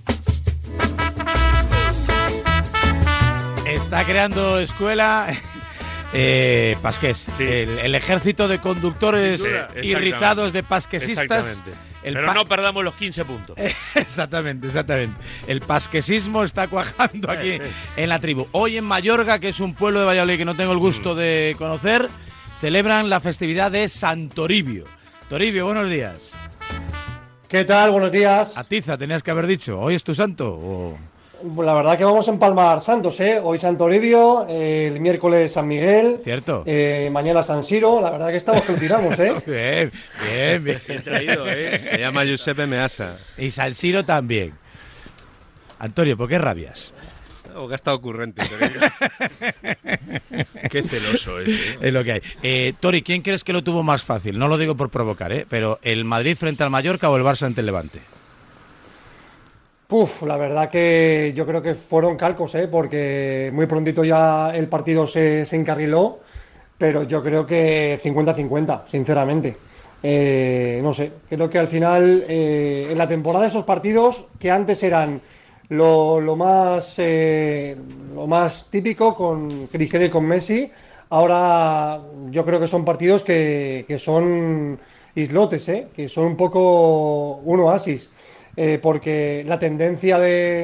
Está creando escuela Pasqués, sí. el ejército de conductores irritados de pasquesistas.
Pero no perdamos los 15 puntos.
Exactamente. El pasquesismo está cuajando aquí en la tribu. Hoy en Mayorga, que es un pueblo de Valladolid que no tengo el gusto de conocer, celebran la festividad de San Toribio. Toribio, buenos días.
¿Qué tal? Buenos días.
Atiza, tenías que haber dicho. ¿Hoy es tu santo? ¿O?
La verdad que vamos a empalmar santos, ¿eh? Hoy San Toribio, el miércoles San Miguel.
Cierto.
Mañana San Siro. La verdad que estamos que lo tiramos, ¿eh?
Bien.
Bien traído, ¿eh? Se llama Giuseppe Meazza.
Y San Siro también. Antonio, ¿por qué rabias?
O que ha estado ocurrente. Qué celoso es.
Es lo que hay. Tori, ¿quién crees que lo tuvo más fácil? No lo digo por provocar, pero ¿el Madrid frente al Mallorca o el Barça ante el Levante?
La verdad que yo creo que fueron calcos, porque muy prontito ya el partido se encarriló, pero yo creo que 50-50, sinceramente. No sé, creo que al final en la temporada esos partidos que antes eran lo más típico con Cristiano y con Messi, ahora yo creo que son partidos que son islotes, que son un poco un oasis. Porque la tendencia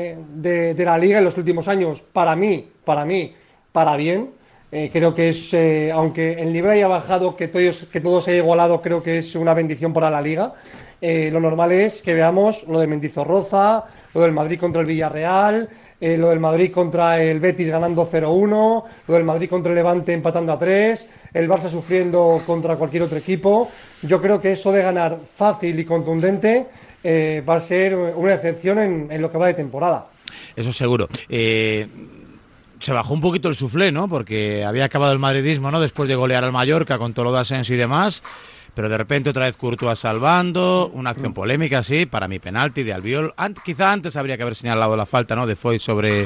de la Liga en los últimos años, para mí, para bien, creo que es, aunque el nivel haya bajado, que todo se haya igualado, creo que es una bendición para la Liga. Lo normal es que veamos lo de Mendizorroza, lo del Madrid contra el Villarreal, lo del Madrid contra el Betis ganando 0-1, lo del Madrid contra el Levante empatando a 3, el Barça sufriendo contra cualquier otro equipo. Yo creo que eso de ganar fácil y contundente va a ser una excepción en lo que va de temporada.
Eso seguro. Se bajó un poquito el suflé, ¿no? Porque había acabado el madridismo, ¿no? Después de golear al Mallorca con todo lo de Asensio y demás. Pero de repente otra vez Courtois salvando, una acción polémica, sí, para mi penalti de Albiol. Quizá antes habría que haber señalado la falta, ¿no? De Foyt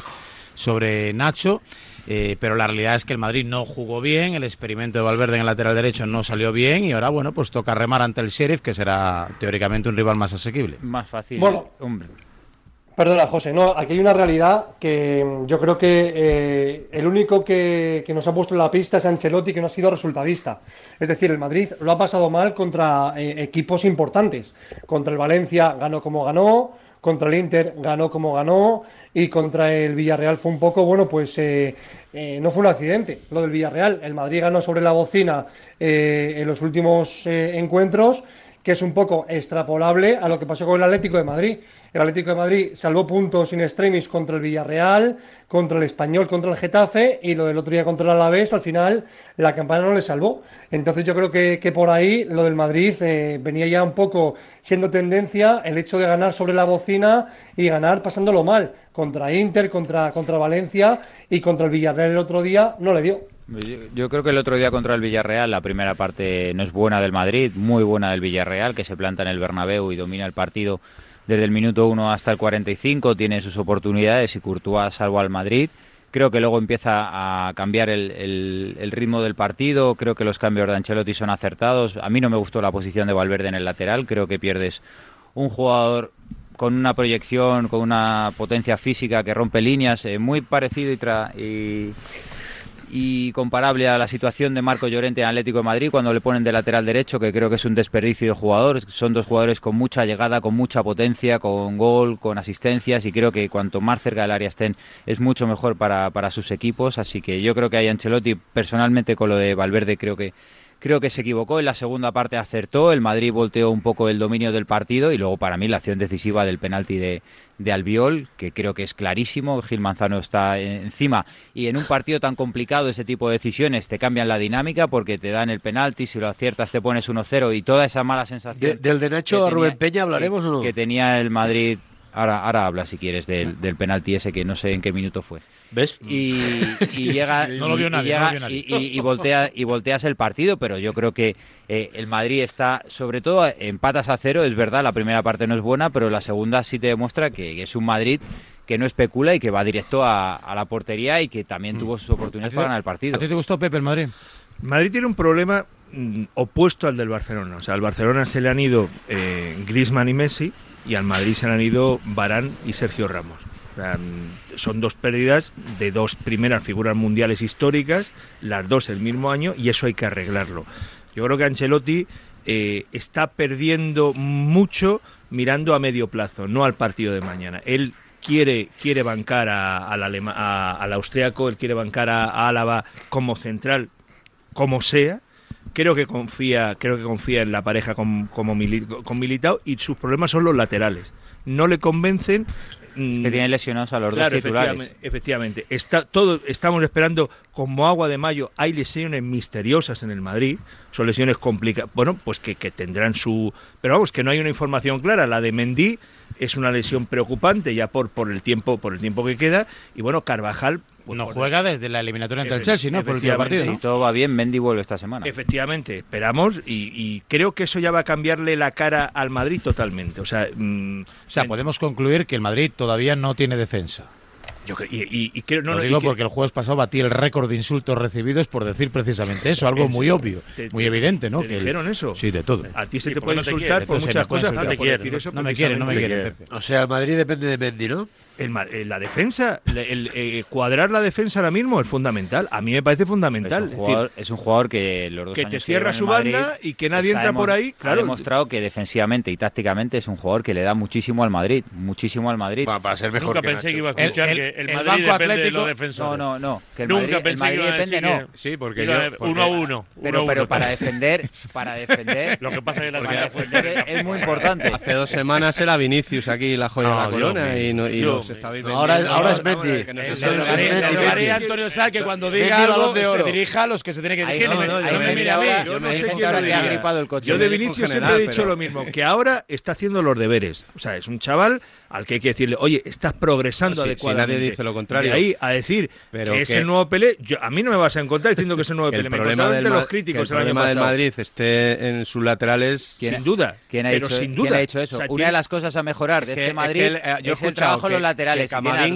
sobre Nacho. Pero la realidad es que el Madrid no jugó bien, el experimento de Valverde en el lateral derecho no salió bien y ahora, bueno, pues toca remar ante el Sheriff, que será teóricamente un rival más asequible.
Más fácil.
Bueno,
hombre.
Perdona, José, no, aquí hay una realidad que yo creo que el único que nos ha puesto en la pista es Ancelotti, que no ha sido resultadista. Es decir, el Madrid lo ha pasado mal contra equipos importantes. Contra el Valencia ganó como ganó, contra el Inter ganó como ganó y contra el Villarreal fue un poco, bueno, pues no fue un accidente lo del Villarreal. El Madrid ganó sobre la bocina en los últimos encuentros, que es un poco extrapolable a lo que pasó con el Atlético de Madrid. El Atlético de Madrid salvó puntos in extremis contra el Villarreal, contra el Español, contra el Getafe, y lo del otro día contra el Alavés, al final la campana no le salvó. Entonces yo creo que por ahí lo del Madrid venía ya un poco siendo tendencia el hecho de ganar sobre la bocina y ganar pasándolo mal. Contra Inter, contra Valencia y contra el Villarreal el otro día no le dio.
Yo creo que el otro día contra el Villarreal la primera parte no es buena del Madrid, muy buena del Villarreal, que se planta en el Bernabéu y domina el partido desde el minuto 1 hasta el 45, tiene sus oportunidades y Courtois salva al Madrid. Creo que luego empieza a cambiar el ritmo del partido, creo que los cambios de Ancelotti son acertados. A mí no me gustó la posición de Valverde en el lateral, creo que pierdes un jugador con una proyección, con una potencia física que rompe líneas, muy parecido y comparable a la situación de Marco Llorente en Atlético de Madrid cuando le ponen de lateral derecho, que creo que es un desperdicio de jugador. Son dos jugadores con mucha llegada, con mucha potencia, con gol, con asistencias, y creo que cuanto más cerca del área estén es mucho mejor para sus equipos. Así que yo creo que ahí Ancelotti, personalmente con lo de Valverde, creo que se equivocó. En la segunda parte acertó, el Madrid volteó un poco el dominio del partido, y luego para mí la acción decisiva del penalti de Albiol, que creo que es clarísimo. Gil Manzano está encima, y en un partido tan complicado ese tipo de decisiones te cambian la dinámica porque te dan el penalti, si lo aciertas te pones 1-0, y toda esa mala sensación
¿Del de Nacho a Rubén Peña hablaremos o no?
Que tenía el Madrid. Ahora habla, si quieres, del penalti ese, que no sé en qué minuto fue.
¿Ves?
Y llega,
no lo vio nadie,
y volteas el partido, pero yo creo que el Madrid está, sobre todo, empatas a 0, es verdad, la primera parte no es buena, pero la segunda sí te demuestra que es un Madrid que no especula y que va directo a la portería, y que también tuvo sus oportunidades para ganar el partido.
¿A ti te gustó, Pepe, el Madrid?
Madrid tiene un problema opuesto al del Barcelona. O sea, al Barcelona se le han ido Griezmann y Messi, y al Madrid se le han ido Varane y Sergio Ramos. O sea, son dos pérdidas de dos primeras figuras mundiales históricas, las dos el mismo año, y eso hay que arreglarlo. Yo creo que Ancelotti está perdiendo mucho mirando a medio plazo, no al partido de mañana. Él quiere bancar al austriaco, él quiere bancar a Álava como central, como sea. Creo que confía en la pareja con Militao, y sus problemas son los laterales. No le convencen.
Que tienen lesionados a los dos titulares.
Efectivamente. Estamos esperando como agua de mayo. Hay lesiones misteriosas en el Madrid. Son lesiones complicadas. Bueno, pues que tendrán su... Pero vamos, que no hay una información clara. La de Mendy es una lesión preocupante ya por el tiempo que queda. Y bueno, Carvajal...
No juega desde la eliminatoria ante el Chelsea, ¿no? Por el último partido, ¿no?
Si todo va bien, Mendy vuelve esta semana.
Efectivamente, esperamos, y creo que eso ya va a cambiarle la cara al Madrid totalmente. O sea,
podemos concluir que el Madrid todavía no tiene defensa.
Creo,
Lo digo porque el jueves pasado batí el récord de insultos recibidos por decir precisamente eso, algo muy obvio, muy evidente, ¿no?
¿Te dijeron eso?
Sí, de todo.
A ti se te puede insultar por muchas cosas.
No me quiere.
O sea, el Madrid depende de Mendy, ¿no?
La defensa, cuadrar la defensa ahora mismo es fundamental. A mí me parece fundamental.
Es un jugador que los dos
que
años
te cierra su
Madrid,
banda y que nadie entra por ahí. Claro.
Ha demostrado que defensivamente y tácticamente es un jugador que le da muchísimo al Madrid.
Para ser mejor.
Nunca pensé que iba a escuchar que el Madrid
Banco
depende
Atlético,
de los defensores.
No. Que el
Nunca
Madrid,
pensé
el Madrid
que iba a decir
depende,
que...
no.
Sí, porque yo... 1-1.
Pero para defender...
Lo que pasa es que
para defender es muy importante.
Hace 2 semanas era Vinicius aquí, la joya de la corona, y nos estabais vendiendo.
Ahora es Mendy.
El Antonio Sá, que cuando diga algo se dirija a los que se tiene que dirigir.
Yo no sé quién lo diría. Yo de Vinicius siempre he dicho lo mismo, que ahora está haciendo los deberes. O sea, es un chaval al que hay que decirle, oye, estás progresando adecuadamente.
Si nadie dice lo contrario.
De ahí a decir que es el nuevo Pelé, a mí no me vas a encontrar diciendo que es el nuevo Pelé.
El problema del Madrid esté en sus laterales,
sin duda. ¿Quién ha hecho eso? Una de las cosas a mejorar de este Madrid es el trabajo en los laterales.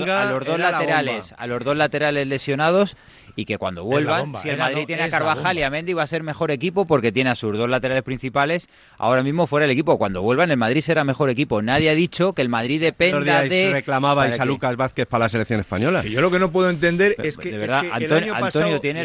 A los dos laterales lesionados, y que cuando vuelvan, si el Madrid tiene a Carvajal y a Mendy, va a ser mejor equipo porque tiene a sus dos laterales principales ahora mismo fuera del equipo. Cuando vuelvan, el Madrid será mejor equipo. Nadie ha dicho que el Madrid dependa de...
reclamabais a Lucas Vázquez para la selección española.
Que yo lo que no puedo entender es que,
de verdad,
el año pasado...
Antonio, tienes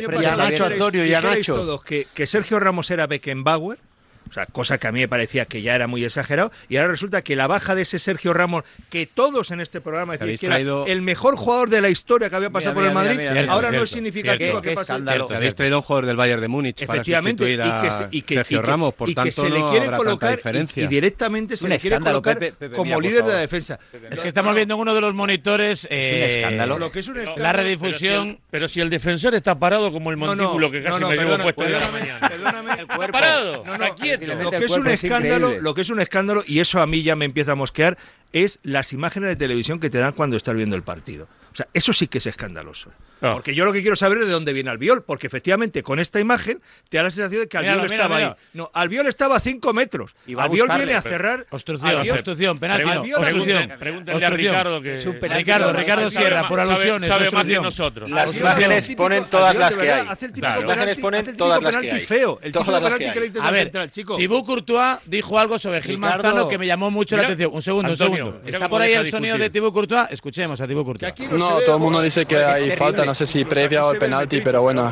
que Sergio Ramos era Beckenbauer. O sea, cosa que a mí me parecía que ya era muy exagerado, y ahora resulta que la baja de ese Sergio Ramos, que todos en este programa decían que era el mejor jugador de la historia que había pasado por el Madrid, ahora no es significativo que pase.
Habéis traído un jugador del Bayern de Múnich para sustituir a Sergio Ramos, por tanto
se le quiere colocar y directamente se le quiere colocar como líder de la defensa.
Es que estamos viendo en uno de los monitores
lo que es un escándalo.
La redifusión.
Pero si el defensor está parado como el montículo que casi me llevo puesto de la mañana.
Perdóname.
Parado.
Lo que es un escándalo, y eso a mí ya me empieza a mosquear, es las imágenes de televisión que te dan cuando estás viendo el partido. O sea, eso sí que es escandaloso. Porque yo lo que quiero saber es de dónde viene Albiol, porque efectivamente con esta imagen te da la sensación de que Albiol estaba ahí. No, Albiol estaba a 5 metros. Albiol viene a cerrar.
Obstrucción, penalti.
Pregúntenle a Ricardo que...
Ricardo Sierra, por alusiones.
Sabe más que nosotros.
Las imágenes ponen todas las que hay. Las imágenes ponen todas las que hay.
Todas las que hay.
A ver, Thibaut Courtois dijo algo sobre Gil Manzano que me llamó mucho la atención. Un segundo. ¿Está por ahí el sonido de Thibaut Courtois? Escuchemos a Thibaut Courtois.
No, todo el mundo dice que hay falta, no sé si previa o el penalti, pero bueno,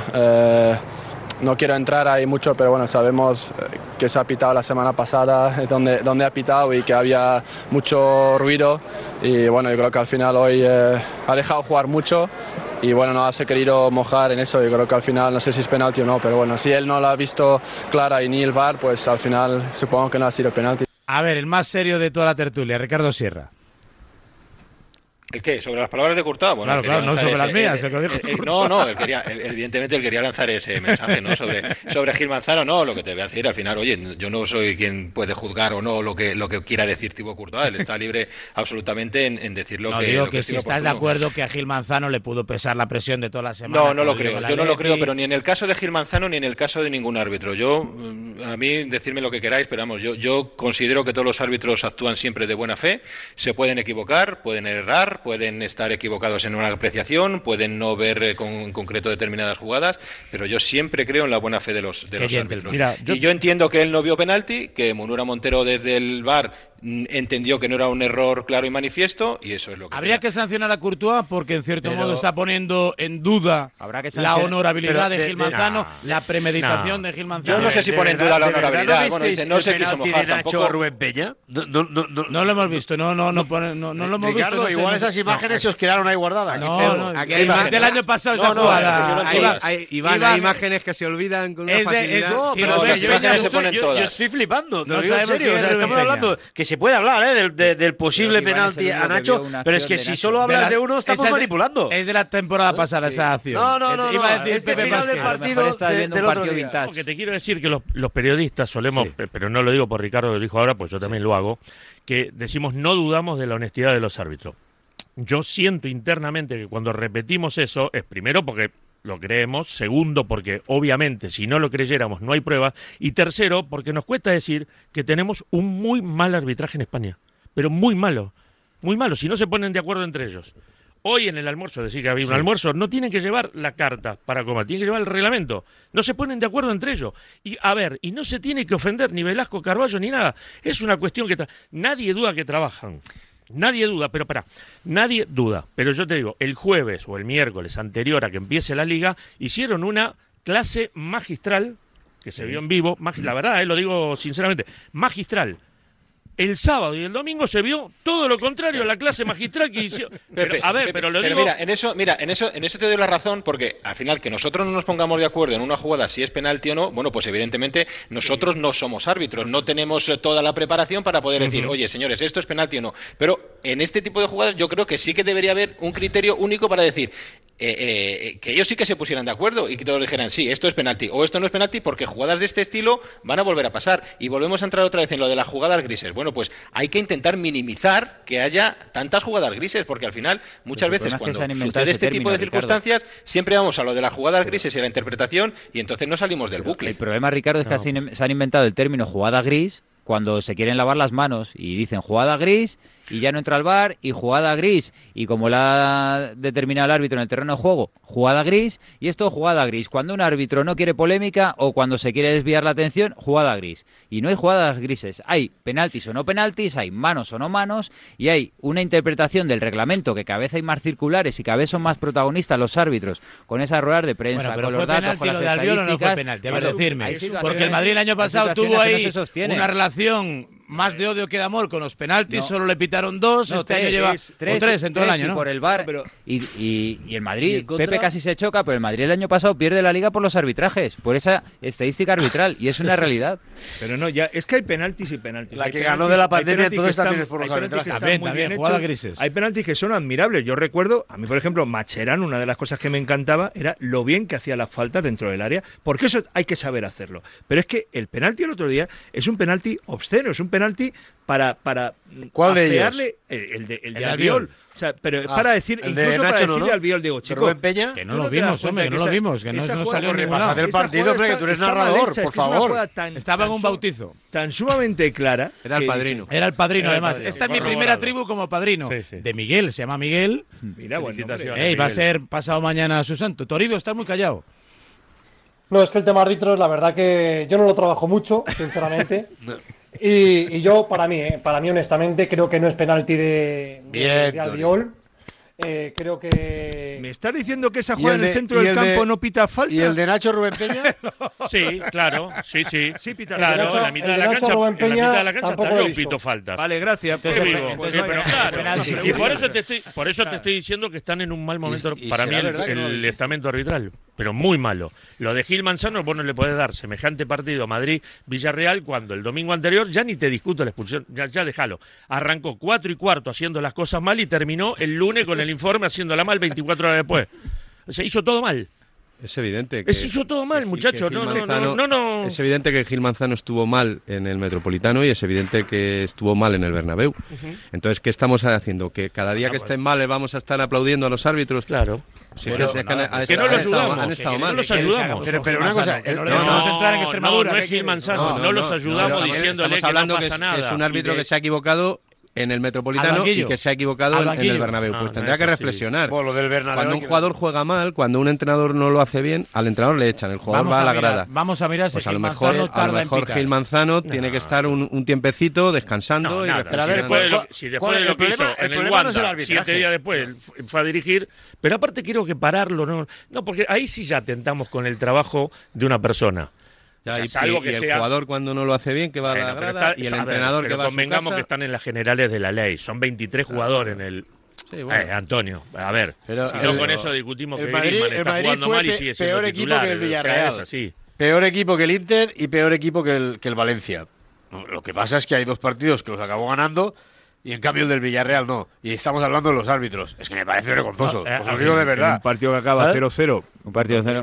no quiero entrar ahí mucho, pero bueno, sabemos que se ha pitado la semana pasada, donde ha pitado y que había mucho ruido. Y bueno, yo creo que al final hoy ha dejado jugar mucho y bueno, no se ha querido mojar en eso. Yo creo que al final, no sé si es penalti o no, pero bueno, si él no lo ha visto clara y ni el VAR, pues al final supongo que no ha sido penalti.
A ver, el más serio de toda la tertulia, Ricardo Sierra.
¿El qué? ¿Sobre las palabras de Courtois? Bueno,
claro, no sobre las mías.
Evidentemente él quería lanzar ese mensaje, ¿no? Sobre Gil Manzano, no, lo que te voy a decir, al final, oye, yo no soy quien puede juzgar o no lo que quiera decir Thibaut Courtois, él está libre absolutamente en decir lo que...
Digo que si estás de acuerdo que a Gil Manzano le pudo pesar la presión de toda la semana.
No lo creo, yo no lo creo, pero ni en el caso de Gil Manzano ni en el caso de ningún árbitro. A mí, decidme lo que queráis, pero vamos, yo considero que todos los árbitros actúan siempre de buena fe, se pueden equivocar, pueden errar, pueden estar equivocados en una apreciación, pueden no ver en concreto determinadas jugadas, pero yo siempre creo en la buena fe de los árbitros. Mira, yo entiendo que él no vio penalti, que Munura Montero desde el VAR entendió que no era un error claro y manifiesto, y eso es lo que...
Habría que sancionar a Courtois porque en cierto modo está poniendo en duda la honorabilidad de Gil Manzano, la premeditación de Gil Manzano.
Yo no sé si pone en duda la honorabilidad. Bueno, dice, no se quiso mojar tampoco.
Rubén Peña?
No lo hemos visto, no lo hemos
Ricardo,
visto.
Igual esas imágenes se os quedaron ahí guardadas.
Hay del año pasado esa jugada.
Hay imágenes que se olvidan con una facilidad.
Yo estoy flipando, te lo digo en serio. Estamos hablando que se puede hablar del posible penalti a Nacho, pero es que si solo hablas de uno estamos manipulando.
Es de la temporada pasada esa acción.
No.
Iba a decir
este final del partido del otro día.
Porque te quiero decir que los periodistas solemos, pero no lo digo por Ricardo, lo dijo ahora, pues yo también lo hago, que decimos no dudamos de la honestidad de los árbitros. Yo siento internamente que cuando repetimos eso es primero porque lo creemos, segundo porque obviamente si no lo creyéramos no hay pruebas, y tercero porque nos cuesta decir que tenemos un muy mal arbitraje en España, pero muy malo, si no se ponen de acuerdo entre ellos. Hoy en el almuerzo, decir que había un almuerzo, no tienen que llevar la carta para comer, tienen que llevar el reglamento. No se ponen de acuerdo entre ellos. Y y no se tiene que ofender ni Velasco, Carballo, ni nada. Es una cuestión que nadie duda que trabajan. Nadie duda, pero yo te digo, el jueves o el miércoles anterior a que empiece la liga, hicieron una clase magistral, que se vio en vivo, la verdad, lo digo sinceramente, magistral. El sábado y el domingo se vio todo lo contrario a la clase magistral que hicieron. Pero
mira, en eso te doy la razón, porque al final que nosotros no nos pongamos de acuerdo en una jugada si es penalti o no, bueno, pues evidentemente nosotros no somos árbitros, no tenemos toda la preparación para poder decir, oye, señores, esto es penalti o no. Pero en este tipo de jugadas yo creo que sí que debería haber un criterio único para decir que ellos sí que se pusieran de acuerdo y que todos dijeran, sí, esto es penalti o esto no es penalti, porque jugadas de este estilo van a volver a pasar. Y volvemos a entrar otra vez en lo de las jugadas grises. Bueno, pues hay que intentar minimizar que haya tantas jugadas grises, porque al final muchas veces cuando sucede este tipo de circunstancias siempre vamos a lo de las jugadas grises y la interpretación, y entonces no salimos del bucle.
El problema, Ricardo, es que se han inventado el término jugada gris cuando se quieren lavar las manos y dicen jugada gris y ya no entra al VAR y jugada gris, y como la ha determinado el árbitro en el terreno de juego, jugada gris, y esto jugada gris. Cuando un árbitro no quiere polémica o cuando se quiere desviar la atención, jugada gris. Y no hay jugadas grises, hay penaltis o no penaltis, hay manos o no manos, y hay una interpretación del reglamento que cada vez hay más circulares y cada vez son más protagonistas los árbitros con esas ruedas de prensa, con los datos, con las estadísticas.
No fue penalti, a ver, decirme, porque el Madrid el año pasado tuvo ahí una relación más de odio que de amor con los penaltis, solo le pitaron 2, este año lleva 3 en todo el año, ¿no?
Por el VAR, y el Madrid, Pepe casi se choca, pero el Madrid el año pasado pierde la Liga por los arbitrajes, por esa estadística arbitral, y es una realidad.
Pero no, ya es que hay penaltis y penaltis.
La que ganó de la pandemia entonces también es por los arbitrajes.
También jugadas grises.
Hay penaltis que son admirables. Yo recuerdo, a mí por ejemplo, Macherano, una de las cosas que me encantaba era lo bien que hacía la falta dentro del área, porque eso hay que saber hacerlo. Pero es que el penalti el otro día es un penalti obsceno, es un penalti para
¿cuál de ellos?
El de Albiol. O sea, pero para decir, incluso para decirle al Albiol, digo, chico,
Rubén Peña,
que no lo vimos, hombre, que no lo vimos, que no salió en ningún lado.
Del partido, hombre, que tú eres narrador, por favor.
Estaba en un bautizo.
Tan sumamente clara.
Era el padrino.
Era el padrino, además. Esta es mi primera tribu como padrino. De Miguel, se llama Miguel.
Mira,
va a ser pasado mañana su santo. Toribio, estás muy callado.
No, es que el tema árbitros, la verdad que yo no lo trabajo mucho, sinceramente. Y yo, para mí honestamente, creo que no es penalti de Albiol. creo que...
¿Me estás diciendo que esa jugada en el centro del campo no pita falta?
¿Y el de Nacho Rubén Peña?
Sí, claro, sí.
Sí, pita
claro,
falta.
en la mitad de la cancha hasta yo pito faltas.
Vale, gracias.
Pero claro, y por eso te estoy diciendo que están en un mal momento para mí el estamento arbitral, pero muy malo. Lo de Gil Manzano, vos no le podés dar semejante partido Madrid-Villarreal cuando el domingo anterior, ya ni te discuto la expulsión, ya déjalo. Arrancó 4:15 haciendo las cosas mal y terminó el lunes con el informe haciéndola mal 24 horas después. O sea, hizo todo mal.
Es evidente que...
hizo todo mal, muchachos. No.
Es evidente que Gil Manzano estuvo mal en el Metropolitano y es evidente que estuvo mal en el Bernabéu. Entonces, ¿qué estamos haciendo? ¿Que cada día que estén mal le vamos a estar aplaudiendo a los árbitros?
Claro.
Sí, que
no los ayudamos.
Han estado mal.
No los ayudamos.
Pero una cosa...
No es Gil Manzano. No los ayudamos diciéndole que no pasa nada.
Que es un árbitro que se ha equivocado en el Metropolitano y que se ha equivocado en el Bernabéu. Pues tendrá que reflexionar.
Lo del Bernabéu,
cuando un jugador juega mal, cuando un entrenador no lo hace bien, al entrenador le echan, el jugador va a la grada.
Vamos a mirar si
pues a lo mejor Gil Manzano tiene que estar un tiempecito descansando y reflexionando.
Si después de lo que hizo en el Wanda, 7 días después fue a dirigir, pero aparte quiero que pararlo, no, porque ahí sí ya atentamos con el trabajo de una persona.
Ya, o sea, y el jugador cuando no lo hace bien que va a la grada y el entrenador que va a su
convengamos que están en las generales de la ley. Son 23 jugadores en el... Sí, bueno. Antonio, a ver, pero, si no con eso discutimos que Griezmann está jugando mal y sigue siendo
peor
titular.
Equipo que el Villarreal.
O sea, es así.
Peor equipo que el Inter y peor equipo que el Valencia. Lo que pasa es que hay 2 partidos que los acabó ganando y en cambio el del Villarreal no. Y estamos hablando de los árbitros. Es que me parece vergonzoso. Os lo digo de verdad.
Un partido que acaba 0-0.
Un partido 0.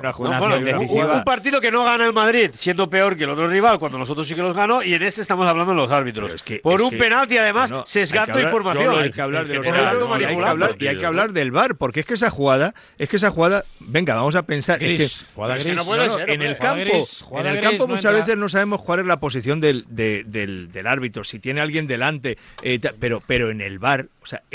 Un partido que no gana el Madrid, siendo peor que el otro rival, cuando nosotros sí que los ganó, y en este estamos hablando de los árbitros. Por un penalti, además, sesgando información.
Hay que hablar de los árbitros y hay que hablar del VAR, porque es que esa jugada, venga, vamos a pensar.
Es que no puede ser.
En el campo muchas veces no sabemos cuál es la posición del árbitro, si tiene alguien delante, pero en el VAR,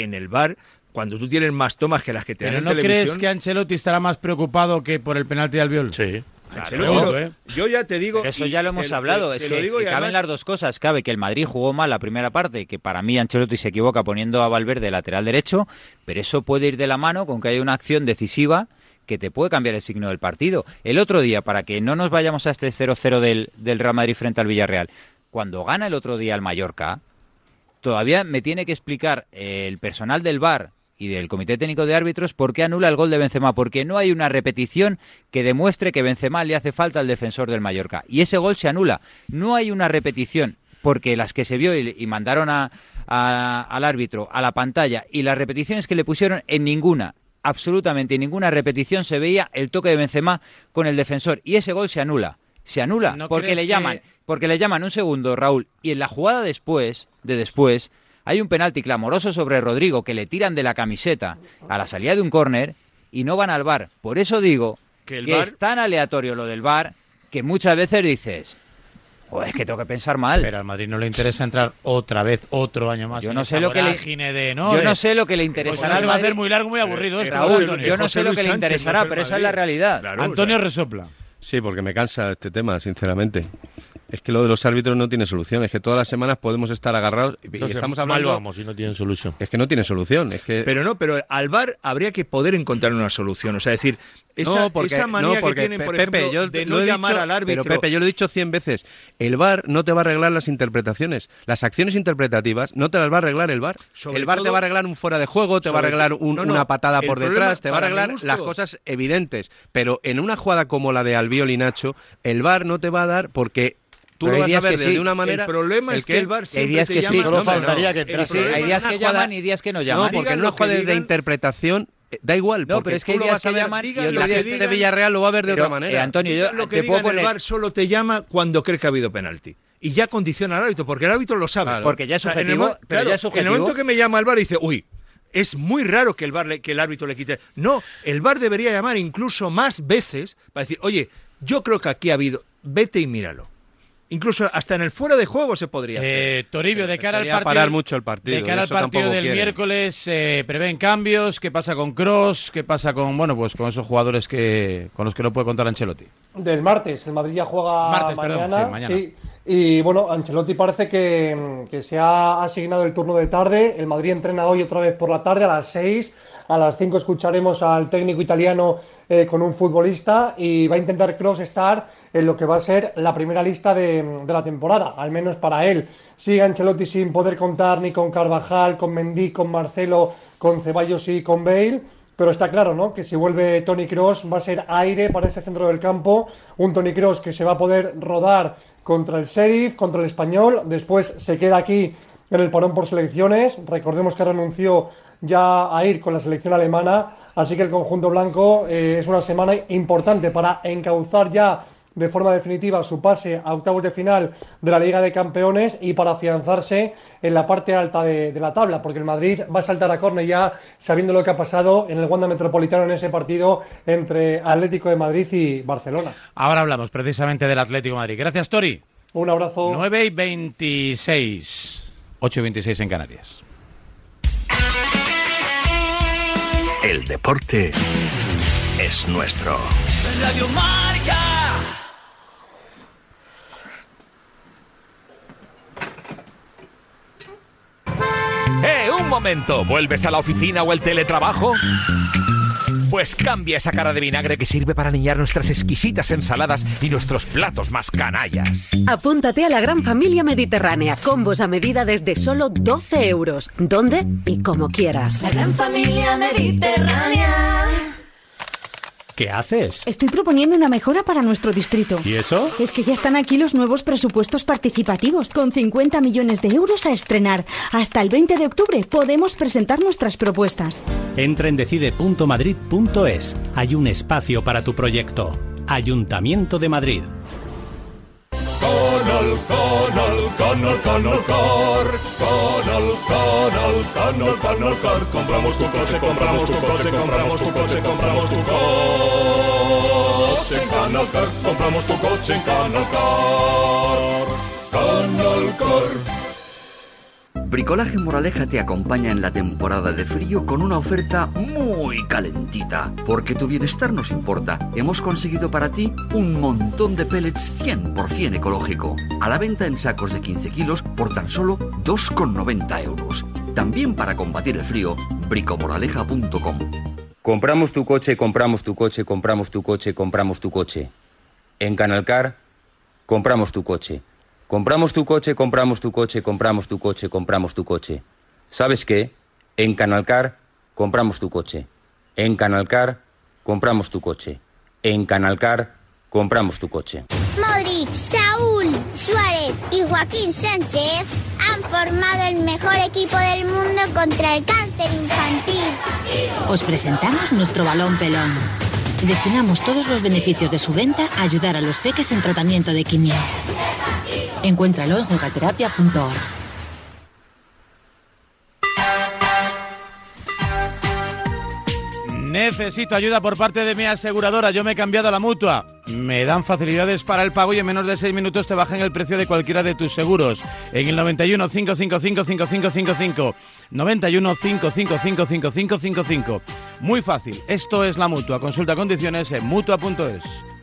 cuando tú tienes más tomas que las que te dan en televisión...
¿Pero no crees que Ancelotti estará más preocupado que por el penalti de Albiol?
Sí.
Ancelotti, yo ya te digo...
Eso ya lo hemos hablado, es que caben las dos cosas. Cabe que el Madrid jugó mal la primera parte, que para mí Ancelotti se equivoca poniendo a Valverde lateral derecho, pero eso puede ir de la mano con que haya una acción decisiva que te puede cambiar el signo del partido. El otro día, para que no nos vayamos a este 0-0 del Real Madrid frente al Villarreal, cuando gana el otro día el Mallorca, todavía me tiene que explicar el personal del VAR y del Comité Técnico de Árbitros por qué anula el gol de Benzema, porque no hay una repetición que demuestre que Benzema le hace falta al defensor del Mallorca, y ese gol se anula. No hay una repetición, porque las que se vio y mandaron al árbitro a la pantalla, y las repeticiones que le pusieron, en ninguna, absolutamente en ninguna repetición se veía el toque de Benzema con el defensor, y ese gol se anula. Se anula, ¿no? Porque le llaman un segundo, Raúl, y en la jugada después hay un penalti clamoroso sobre Rodrigo que le tiran de la camiseta a la salida de un córner y no van al VAR. Por eso digo que es tan aleatorio lo del VAR que muchas veces dices, es que tengo que pensar mal.
Pero al Madrid no le interesa entrar otra vez, otro año más.
Yo no sé lo que le interesará.
Va a ser muy largo, muy aburrido esto.
Raúl, yo no sé lo que le interesará, pero esa es la realidad.
Claro, Antonio resopla.
Sí, porque me cansa este tema, sinceramente. Es que lo de los árbitros no tiene solución. Es que todas las semanas podemos estar agarrados y estamos hablando...
Mal vamos y no tienen solución.
Es que no tiene solución. Es que...
Pero al VAR habría que poder encontrar una solución. O sea, decir, esa manía que tienen, por ejemplo, de no llamar al árbitro...
Pero Pepe, yo lo he dicho 100 veces. El VAR no te va a arreglar las interpretaciones. Las acciones interpretativas no te las va a arreglar el VAR. El VAR te va a arreglar un fuera de juego, te va a arreglar una patada por detrás, te va a arreglar las cosas evidentes. Pero en una jugada como la de Albiol y Nacho, el VAR no te va a dar porque... Tú lo vas a ver de una manera...
El problema es que el VAR siempre te llama...
Solo faltaría que entrase.
Hay días que llaman y días que no llaman.
No, porque en una jugada de interpretación da igual.
No, pero es que hay días que llaman y otros días
de Villarreal lo va a ver de otra manera.
Antonio, yo te puedo poner... El VAR solo te llama cuando cree que ha habido penalti. Y ya condiciona al árbitro, porque el árbitro lo sabe.
Claro. Porque ya es subjetivo.
En el momento que me llama el VAR dice, es muy raro que el árbitro le quite. No, el VAR debería llamar incluso más veces para decir, oye, yo creo que aquí ha habido, vete y míralo. Incluso hasta en el fuera de juego se podría hacer.
Toribio, de cara al partido,
parar mucho el partido.
De cara al partido del miércoles, ¿prevén cambios? ¿Qué pasa con Kroos? ¿Qué pasa con con esos jugadores con los que no puede contar Ancelotti?
Del martes, el Madrid ya juega mañana.
Sí,
Y bueno, Ancelotti parece que se ha asignado el turno de tarde. El Madrid entrena hoy otra vez por la tarde a las 6. A las 5 escucharemos al técnico italiano con un futbolista y va a intentar Kroos estar en lo que va a ser la primera lista de la temporada, al menos para él. Sigue Ancelotti sin poder contar ni con Carvajal, con Mendy, con Marcelo, con Ceballos y con Bale. Pero está claro, ¿no?, que si vuelve Toni Kroos va a ser aire para este centro del campo. Un Toni Kroos que se va a poder rodar contra el Sheriff, contra el Español. Después se queda aquí en el parón por selecciones. Recordemos que renunció ya a ir con la selección alemana. Así que el conjunto blanco es una semana importante para encauzar ya de forma definitiva su pase a octavos de final de la Liga de Campeones y para afianzarse en la parte alta de la tabla, porque el Madrid va a saltar a córner ya sabiendo lo que ha pasado en el Wanda Metropolitano en ese partido entre Atlético de Madrid y Barcelona.
Ahora hablamos precisamente del Atlético de Madrid. Gracias, Tori.
Un abrazo.
9:26, 8:26 en Canarias.
El deporte es nuestro.
Radio Marca.
Un momento, ¿vuelves a la oficina o el teletrabajo? Pues cambia esa cara de vinagre que sirve para alinear nuestras exquisitas ensaladas y nuestros platos más canallas.
Apúntate a la gran familia mediterránea, combos a medida desde solo 12 euros. ¿Dónde? Y como quieras.
La gran familia mediterránea.
¿Qué haces?
Estoy proponiendo una mejora para nuestro distrito.
¿Y eso?
Es que ya están aquí los nuevos presupuestos participativos, con 50 millones de euros a estrenar. Hasta el 20 de octubre podemos presentar nuestras propuestas.
Entra en decide.madrid.es. Hay un espacio para tu proyecto. Ayuntamiento de Madrid.
Canal, compramos tu coche, compramos tu coche, compramos tu coche, compramos tu coche en Canalcar, compramos tu coche en Canalcar. Canalcar.
Bricolaje Moraleja te acompaña en la temporada de frío con una oferta muy calentita. Porque tu bienestar nos importa, hemos conseguido para ti un montón de pellets 100% ecológico. A la venta en sacos de 15 kilos por tan solo 2,90 euros. También para combatir el frío, bricomoraleja.com.
Compramos tu coche, compramos tu coche, compramos tu coche, compramos tu coche. En Canalcar, compramos tu coche. Compramos tu coche, compramos tu coche, compramos tu coche, compramos tu coche. ¿Sabes qué? En Canalcar, compramos tu coche. En Canalcar, compramos tu coche. En Canalcar, compramos tu coche.
Modric, Saúl, Suárez y Joaquín Sánchez han formado el mejor equipo del mundo contra el cáncer infantil.
Os presentamos nuestro balón pelón. Destinamos todos los beneficios de su venta a ayudar a los peques en tratamiento de quimio. Encuéntralo en juegaterapia.org.
Necesito ayuda por parte de mi aseguradora. Yo me he cambiado a la Mutua. Me dan facilidades para el pago y en menos de 6 minutos te bajan el precio de cualquiera de tus seguros. En el 91 555 5555. 91 555 5555. Muy fácil. Esto es la Mutua. Consulta condiciones en mutua.es.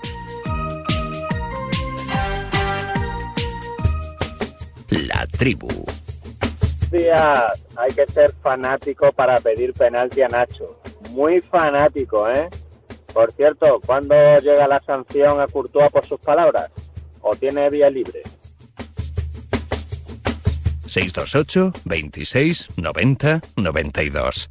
La tribu.
Días, hay que ser fanático para pedir penalti a Nacho. Muy fanático, ¿eh? Por cierto, ¿cuándo llega la sanción a Courtois por sus palabras? ¿O tiene vía libre?
628 26 90 92.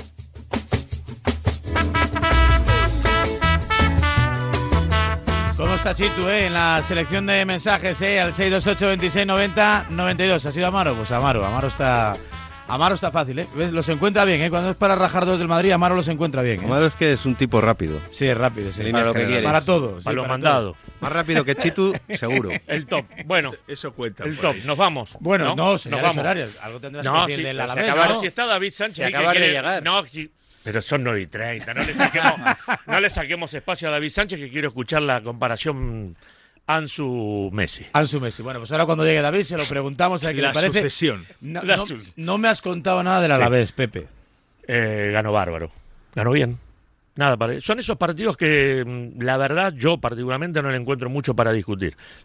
¿Cómo está Chitu, en la selección de mensajes, al 628 26 90 92? ¿Ha sido Amaro? Pues Amaro está fácil, ¿Ves? Los encuentra bien, Cuando es para rajar dos del Madrid, Amaro los encuentra bien,
Amaro es que es un tipo rápido.
Sí, es rápido, sí.
Para lo que quieres.
Para todo.
Para lo mandado.
Más rápido que Chitu, seguro.
El top. Bueno,
eso cuenta.
El top. Nos vamos.
Bueno,
nos vamos.
Horarios. Algo tendrás que decir del Alavés,
Pero si está David Sánchez
se acaba de llegar.
No, pero son 9:30. No le saquemos espacio a David Sánchez, que quiero escuchar la comparación Ansu-Messi.
Bueno, pues ahora cuando llegue David se lo preguntamos a qué le parece.
Sucesión.
No me has contado nada del Alavés, Pepe.
Ganó bárbaro. Ganó bien. Nada, son esos partidos que la verdad yo particularmente no le encuentro mucho para discutir.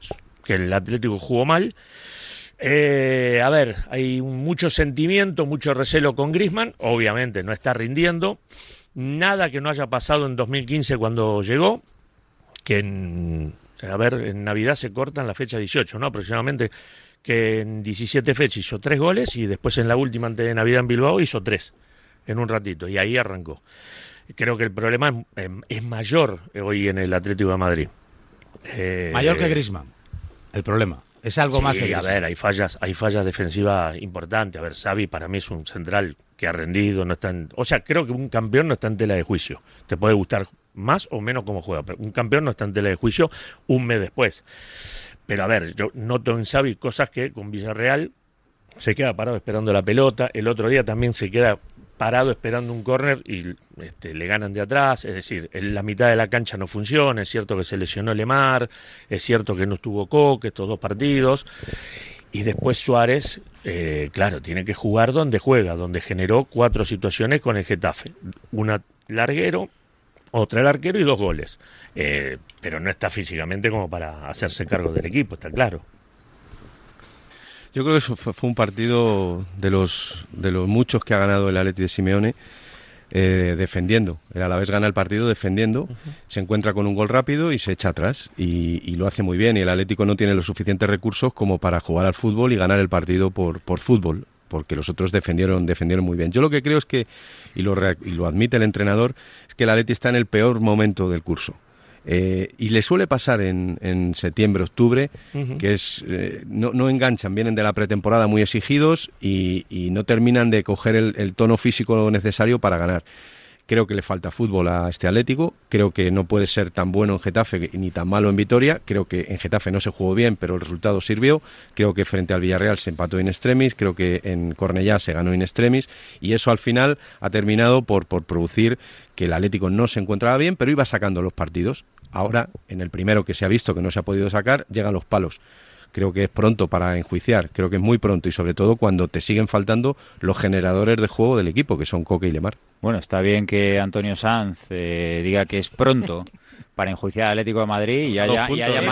que el Atlético jugó mal. A ver, hay mucho sentimiento, mucho recelo con Griezmann, obviamente no está rindiendo, nada que no haya pasado en 2015 cuando llegó, que en Navidad se cortan la fecha 18, ¿no? Aproximadamente, que en 17 fechas hizo 3 goles y después en la última antes de Navidad en Bilbao hizo 3 en un ratito y ahí arrancó. Creo que el problema es mayor hoy en el Atlético de Madrid.
Mayor que Griezmann, el problema. Es algo más que
a ver, hay fallas defensivas importantes. A ver, Xavi para mí es un central que ha rendido, no está o sea, creo que un campeón no está en tela de juicio. Te puede gustar más o menos cómo juega, pero un campeón no está en tela de juicio un mes después. Pero a ver, yo noto en Xavi cosas que con Villarreal se queda parado esperando la pelota, el otro día también se queda parado esperando un córner y le ganan de atrás, es decir, en la mitad de la cancha no funciona, es cierto que se lesionó Lemar, es cierto que no estuvo Coque estos 2 partidos, y después Suárez, claro, tiene que jugar donde juega, donde generó 4 situaciones con el Getafe, una larguero, otra el arquero y 2 goles, pero no está físicamente como para hacerse cargo del equipo, está claro.
Yo creo que eso fue un partido de los muchos que ha ganado el Atleti de Simeone defendiendo. El Alavés gana el partido defendiendo, se encuentra con un gol rápido y se echa atrás y lo hace muy bien. Y el Atlético no tiene los suficientes recursos como para jugar al fútbol y ganar el partido por fútbol, porque los otros defendieron muy bien. Yo lo que creo es que, y lo admite el entrenador, es que el Atleti está en el peor momento del curso. Y le suele pasar en septiembre, octubre, que es no enganchan, vienen de la pretemporada muy exigidos y no terminan de coger el tono físico necesario para ganar. Creo que le falta fútbol a este Atlético, creo que no puede ser tan bueno en Getafe ni tan malo en Vitoria, creo que en Getafe no se jugó bien, pero el resultado sirvió, creo que frente al Villarreal se empató in extremis, creo que en Cornellá se ganó in extremis, y eso al final ha terminado por producir que el Atlético no se encontraba bien, pero iba sacando los partidos. Ahora, en el primero que se ha visto que no se ha podido sacar, llegan los palos. Creo que es pronto para enjuiciar, creo que es muy pronto y sobre todo cuando te siguen faltando los generadores de juego del equipo, que son Coque y Lemar.
Bueno, está bien que Antonio Sanz diga que es pronto para enjuiciar al Atlético de Madrid y haya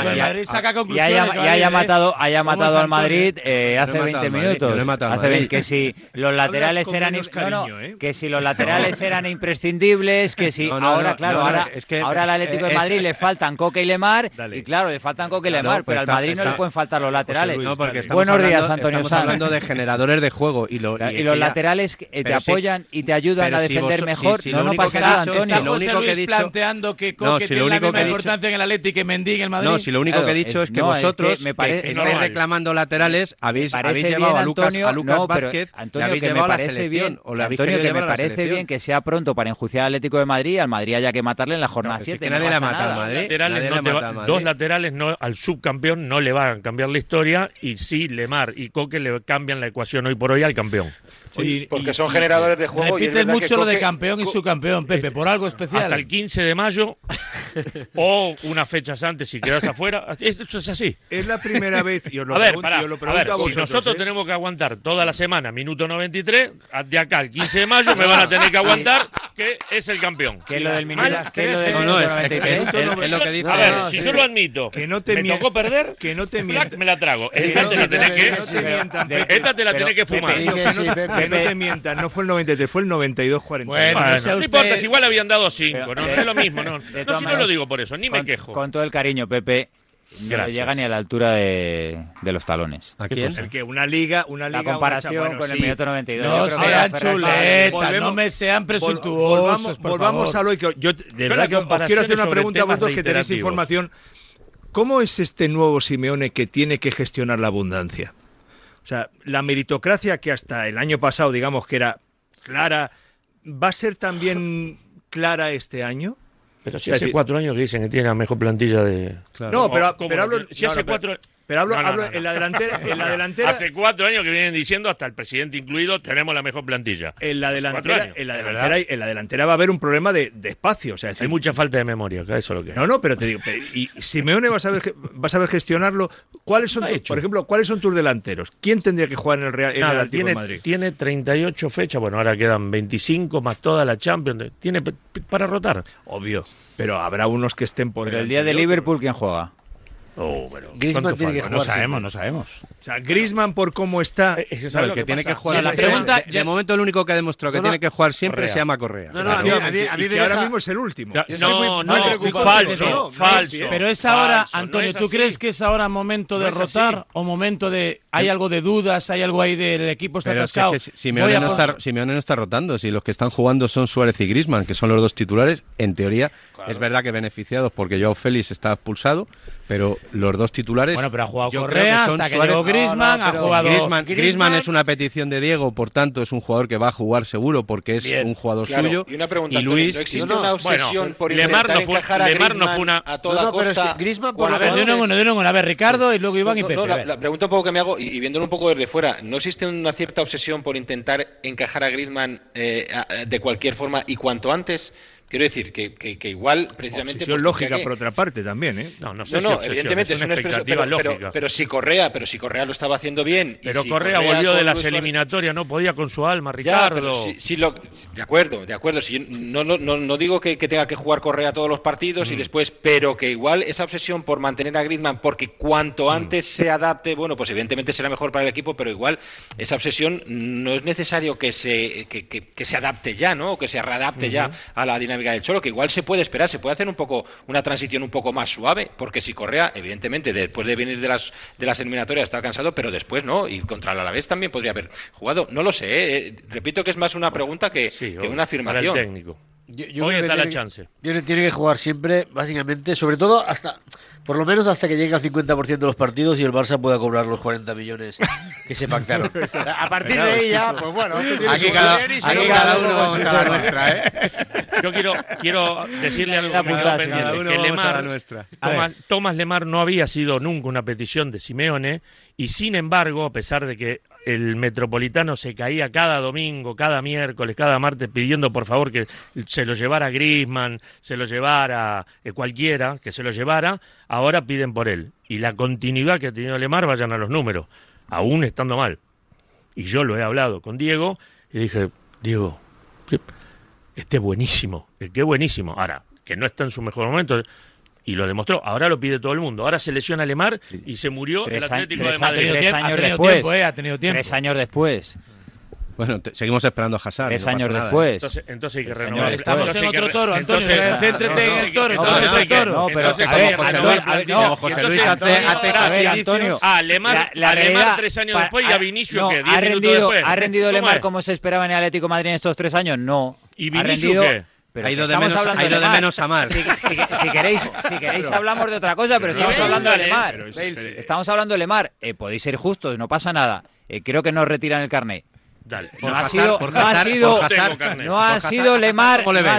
matado al Madrid hace 20 minutos. Que si los laterales eran que si los laterales eran imprescindibles, que si ahora al Atlético de Madrid le faltan Coque y Lemar y claro, le faltan Coque y Lemar, pero al Madrid no le pueden faltar los laterales. Buenos días, Antonio Sanz.
Estamos hablando de generadores de juego y los
laterales te apoyan y te ayudan a defender mejor. No pasa nada, Antonio.
Lo único que he dicho planteando que Coque tiene la misma importancia en el Atlético que Mendy en el Madrid.
No, si lo único que he dicho es que vosotros que estáis reclamando laterales habéis llevado a Lucas Vázquez,
Antonio,
le habéis llevado a la selección.
Antonio, que me parece bien que sea pronto para enjuiciar al Atlético de Madrid, al Madrid haya que matarle en la jornada 7.
Nadie le mata al Madrid.
Dos laterales al subcampeón no le van a cambiar la historia y sí, Lemar y Coque le cambian la ecuación hoy por hoy al campeón.
Sí, porque son generadores de juego.
Repiten mucho lo de campeón y subcampeón, Pepe, por algo especial.
Hasta el 15 de mayo o unas fechas antes si quedas afuera. Esto es así.
Es la primera vez. Y os lo
pregunto a vosotros, si nosotros tenemos que aguantar toda la semana, minuto 93, de acá al 15 de mayo me van a tener que aguantar que es el campeón.
Que lo del minuto
93. Es lo que dice.
A ver, si yo lo admito, que no te me tocó perder,
que no te mientas.
Me la trago. Esta te la tenés que fumar.
Que no te mientas, no fue el 93, fue el 92-40.
Bueno, no importa, si igual habían dado 5, no es lo mismo. No, si no lo digo por eso, ni me quejo.
Con todo el cariño, Pepe, no llega ni a la altura de los talones.
¿A quién?
Pues el que una liga
la comparación con el minuto 92.
No sean chuletas, no me sean presuntuosos.
Volvamos a lo que yo de verdad que os quiero hacer una pregunta a vosotros que tenéis información. ¿Cómo es este nuevo Simeone que tiene que gestionar la abundancia? O sea, la meritocracia que hasta el año pasado, digamos que era clara, ¿va a ser también clara este año?
Pero si hace 4 años que dicen que tiene la mejor plantilla de...
Claro. No, pero hablo...
Si hace 4...
Pero hablo en la delantera.
Hace 4 años que vienen diciendo, hasta el presidente incluido, tenemos la mejor plantilla.
En la delantera va a haber un problema de espacio. O sea,
hay mucha falta de memoria, eso es lo que hay.
No, pero te digo, y Simeone va a saber gestionarlo. ¿Cuáles son, por ejemplo, cuáles son tus delanteros? ¿Quién tendría que jugar en el Atlético de Madrid?
Tiene 38 fechas, bueno, ahora quedan 25 más toda la Champions. Tiene para rotar.
Obvio, pero habrá unos que estén por
el día de Liverpool, ¿quién juega?
Griezmann
tiene que jugar.
No sabemos.
O sea, Griezmann por cómo está,
el que tiene que jugar.
La pregunta,
de momento el único que ha demostrado que tiene que jugar siempre
Correa.
se llama Correa.
A mí
que ahora mismo es el último.
Falso.
Pero es ahora,
Falso,
Antonio,
no es
¿tú
así.
crees que es ahora momento de
No es
rotar
así.
o momento de hay algo de dudas, hay algo ahí del equipo está
Pero es
atascado?
que Simeone no está rotando. Si los que están jugando son Suárez y Griezmann, que son los dos titulares, en teoría es verdad que beneficiados porque Joao Félix está expulsado, pero los dos titulares.
Bueno, pero ha jugado
yo
Correa
creo que son
hasta que
Suárez-
llegó Griezmann, ha jugado
Griezmann es una petición de Diego, por tanto es un jugador que va a jugar seguro porque es un jugador
Claro.
suyo.
Y una pregunta,
y
Antonio,
Luis
¿no existe una obsesión por
Lemar
intentar
no fue-
encajar a
Lemar no
Griezmann
fue una-
a toda
pero es
costa?
que Griezmann
o
por
a
lo
A ver, de uno, a ver, Ricardo y luego Iván y Pepe. a ver.
La pregunta un poco que me hago, y viéndolo un poco desde fuera, ¿no existe una cierta obsesión por intentar encajar a Griezmann de cualquier forma y cuanto antes? Quiero decir que igual, precisamente...
Obsesión
pues,
lógica
que-
por otra parte también, ¿eh?
No sé si obsesión,
evidentemente
es
es
una
una expresión,
expectativa
pero,
lógica.
pero si Correa lo estaba haciendo bien... y
Pero
si
Correa volvió de
con
las
Luis Suárez-
eliminatorias, no podía con su alma,
Ya,
Ricardo.
pero de acuerdo. Si yo no digo que tenga que jugar Correa todos los partidos y después, pero que igual esa obsesión por mantener a Griezmann, porque cuanto antes se adapte, bueno, pues evidentemente será mejor para el equipo, pero igual esa obsesión no es necesario que se adapte ya, ¿no? O que se readapte ya a la dinámica del Cholo, que igual se puede esperar, se puede hacer una transición un poco más suave, porque si Correa, evidentemente, después de venir de las eliminatorias estaba cansado, pero después no, y contra el Alavés también podría haber jugado. No lo sé, repito que es más una pregunta que una afirmación.
Para el técnico.
Yo
Hoy
creo que
está la
tiene-
chance.
Tiene que jugar siempre, básicamente, sobre todo por lo menos hasta que llegue al 50% de los partidos y el Barça pueda cobrar los 40 millones que se pactaron. A partir de ahí ya, pues bueno.
Aquí cada uno vamos a la nuestra, ¿eh?
Yo quiero decirle algo que me quedó
Cada
pendiente,
uno
que
vamos a la
Lemar,
nuestra.
Tomás Lemar no había sido nunca una petición de Simeone y sin embargo, a pesar de que el Metropolitano se caía cada domingo, cada miércoles, cada martes pidiendo por favor que se lo llevara Griezmann, se lo llevara cualquiera, que se lo llevara, ahora piden por él. Y la continuidad que ha tenido Lemar, vayan a los números, aún estando mal. Y yo lo he hablado con Diego y dije, Diego, este es buenísimo, qué buenísimo. Ahora, que no está en su mejor momento, y lo demostró, ahora lo pide todo el mundo. Ahora se lesiona Lemar y se murió el Atlético de Madrid.
3 años después. Ha tenido tiempo. 3 años después.
Bueno, seguimos esperando a Hazard.
3
no pasa
años
nada,
después.
Entonces hay que renovar.
Estamos en otro toro, Antonio. Céntrate en el toro.
Entonces hay que...
No, pero
José Luis hace
Antonio.
Lemar 3 años después y a Vinicius que 10 minutos después.
¿Ha rendido Lemar como se esperaba en el Atlético de Madrid en estos 3 años? No.
¿Y Vinicius qué?
Ha ido de menos a más.
Si queréis hablamos de otra cosa, pero estamos hablando de Lemar. Estamos hablando de Lemar. Podéis ser justos, no pasa nada. Creo que nos retiran el carnet.
Dale.
No ha sido Lemar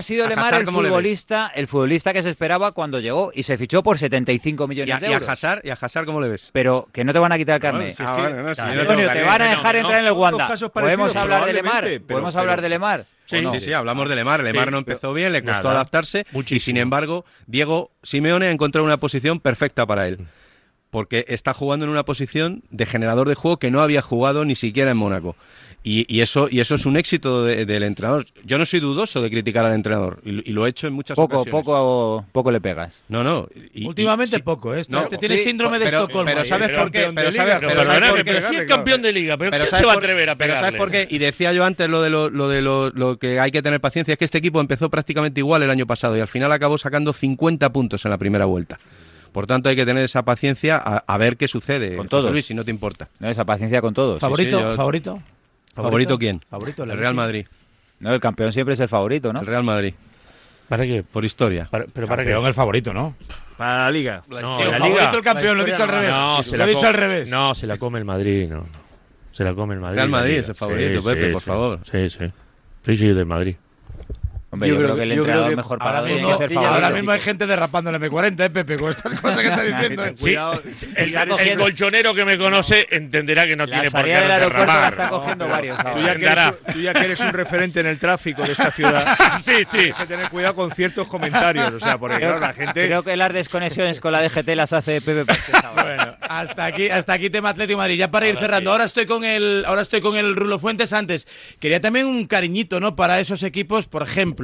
el futbolista que se esperaba cuando llegó y se fichó por 75 millones de euros.
¿Y a Hazard cómo le ves?
Pero que no te van a quitar el carnet. Antonio, te van a dejar entrar en el Wanda. ¿Podemos hablar de Lemar? ¿Podemos hablar de Lemar?
Sí, hablamos de Lemar. Lemar no empezó bien, le costó adaptarse y sin embargo, Diego Simeone ha encontrado una posición perfecta para él. Porque está jugando en una posición de generador de juego que no había jugado ni siquiera en Mónaco. Y eso es un éxito del entrenador. Yo no soy dudoso de criticar al entrenador y lo he hecho en muchas ocasiones.
Poco le pegas.
No.
Últimamente poco, ¿eh? Tienes síndrome de Estocolmo.
Pero ¿sabes por qué?
Pero si es campeón de liga, pero ¿quién se va a atrever a pegarle?
¿Sabes por qué? Y decía yo antes lo de lo que hay que tener paciencia, es que este equipo empezó prácticamente igual el año pasado y al final acabó sacando 50 puntos en la primera vuelta. Por tanto, hay que tener esa paciencia a ver qué sucede.
Con todos.
Luis, si no te importa.
No, esa paciencia con todos.
¿Favorito?
¿Favorito quién?
El
Real Madrid.
No, el campeón siempre es el favorito, ¿no?
El Real Madrid.
¿Para qué?
Por historia.
¿Pero para qué?
El favorito, ¿no?
Para la Liga.
No,
el
la
favorito
Liga.
el campeón, lo he dicho al revés.
No,
lo he dicho al revés.
No, se la come el Madrid, no. Se la come el Madrid.
Real Madrid es el favorito, Pepe, por favor.
Sí, del Madrid.
Hombre, yo creo que el entrenador mejor para
tiene que ser favorito. Ahora mismo hay gente derrapando en el M40, Pepe, con estas cosas que está diciendo.
Sí, el colchonero que me conoce entenderá que no tiene por qué derrapar.
La está cogiendo varios.
Tú ya que eres un referente en el tráfico de esta ciudad.
Sí.
Hay que tener cuidado con ciertos comentarios, o sea, porque claro, la gente...
Creo que las desconexiones con la DGT las hace Pepe.
Bueno, hasta aquí tema Atlético de Madrid. Ya para ir cerrando, ahora estoy con el Rulo Fuentes. Antes, quería también un cariñito, ¿no? Para esos equipos, por ejemplo,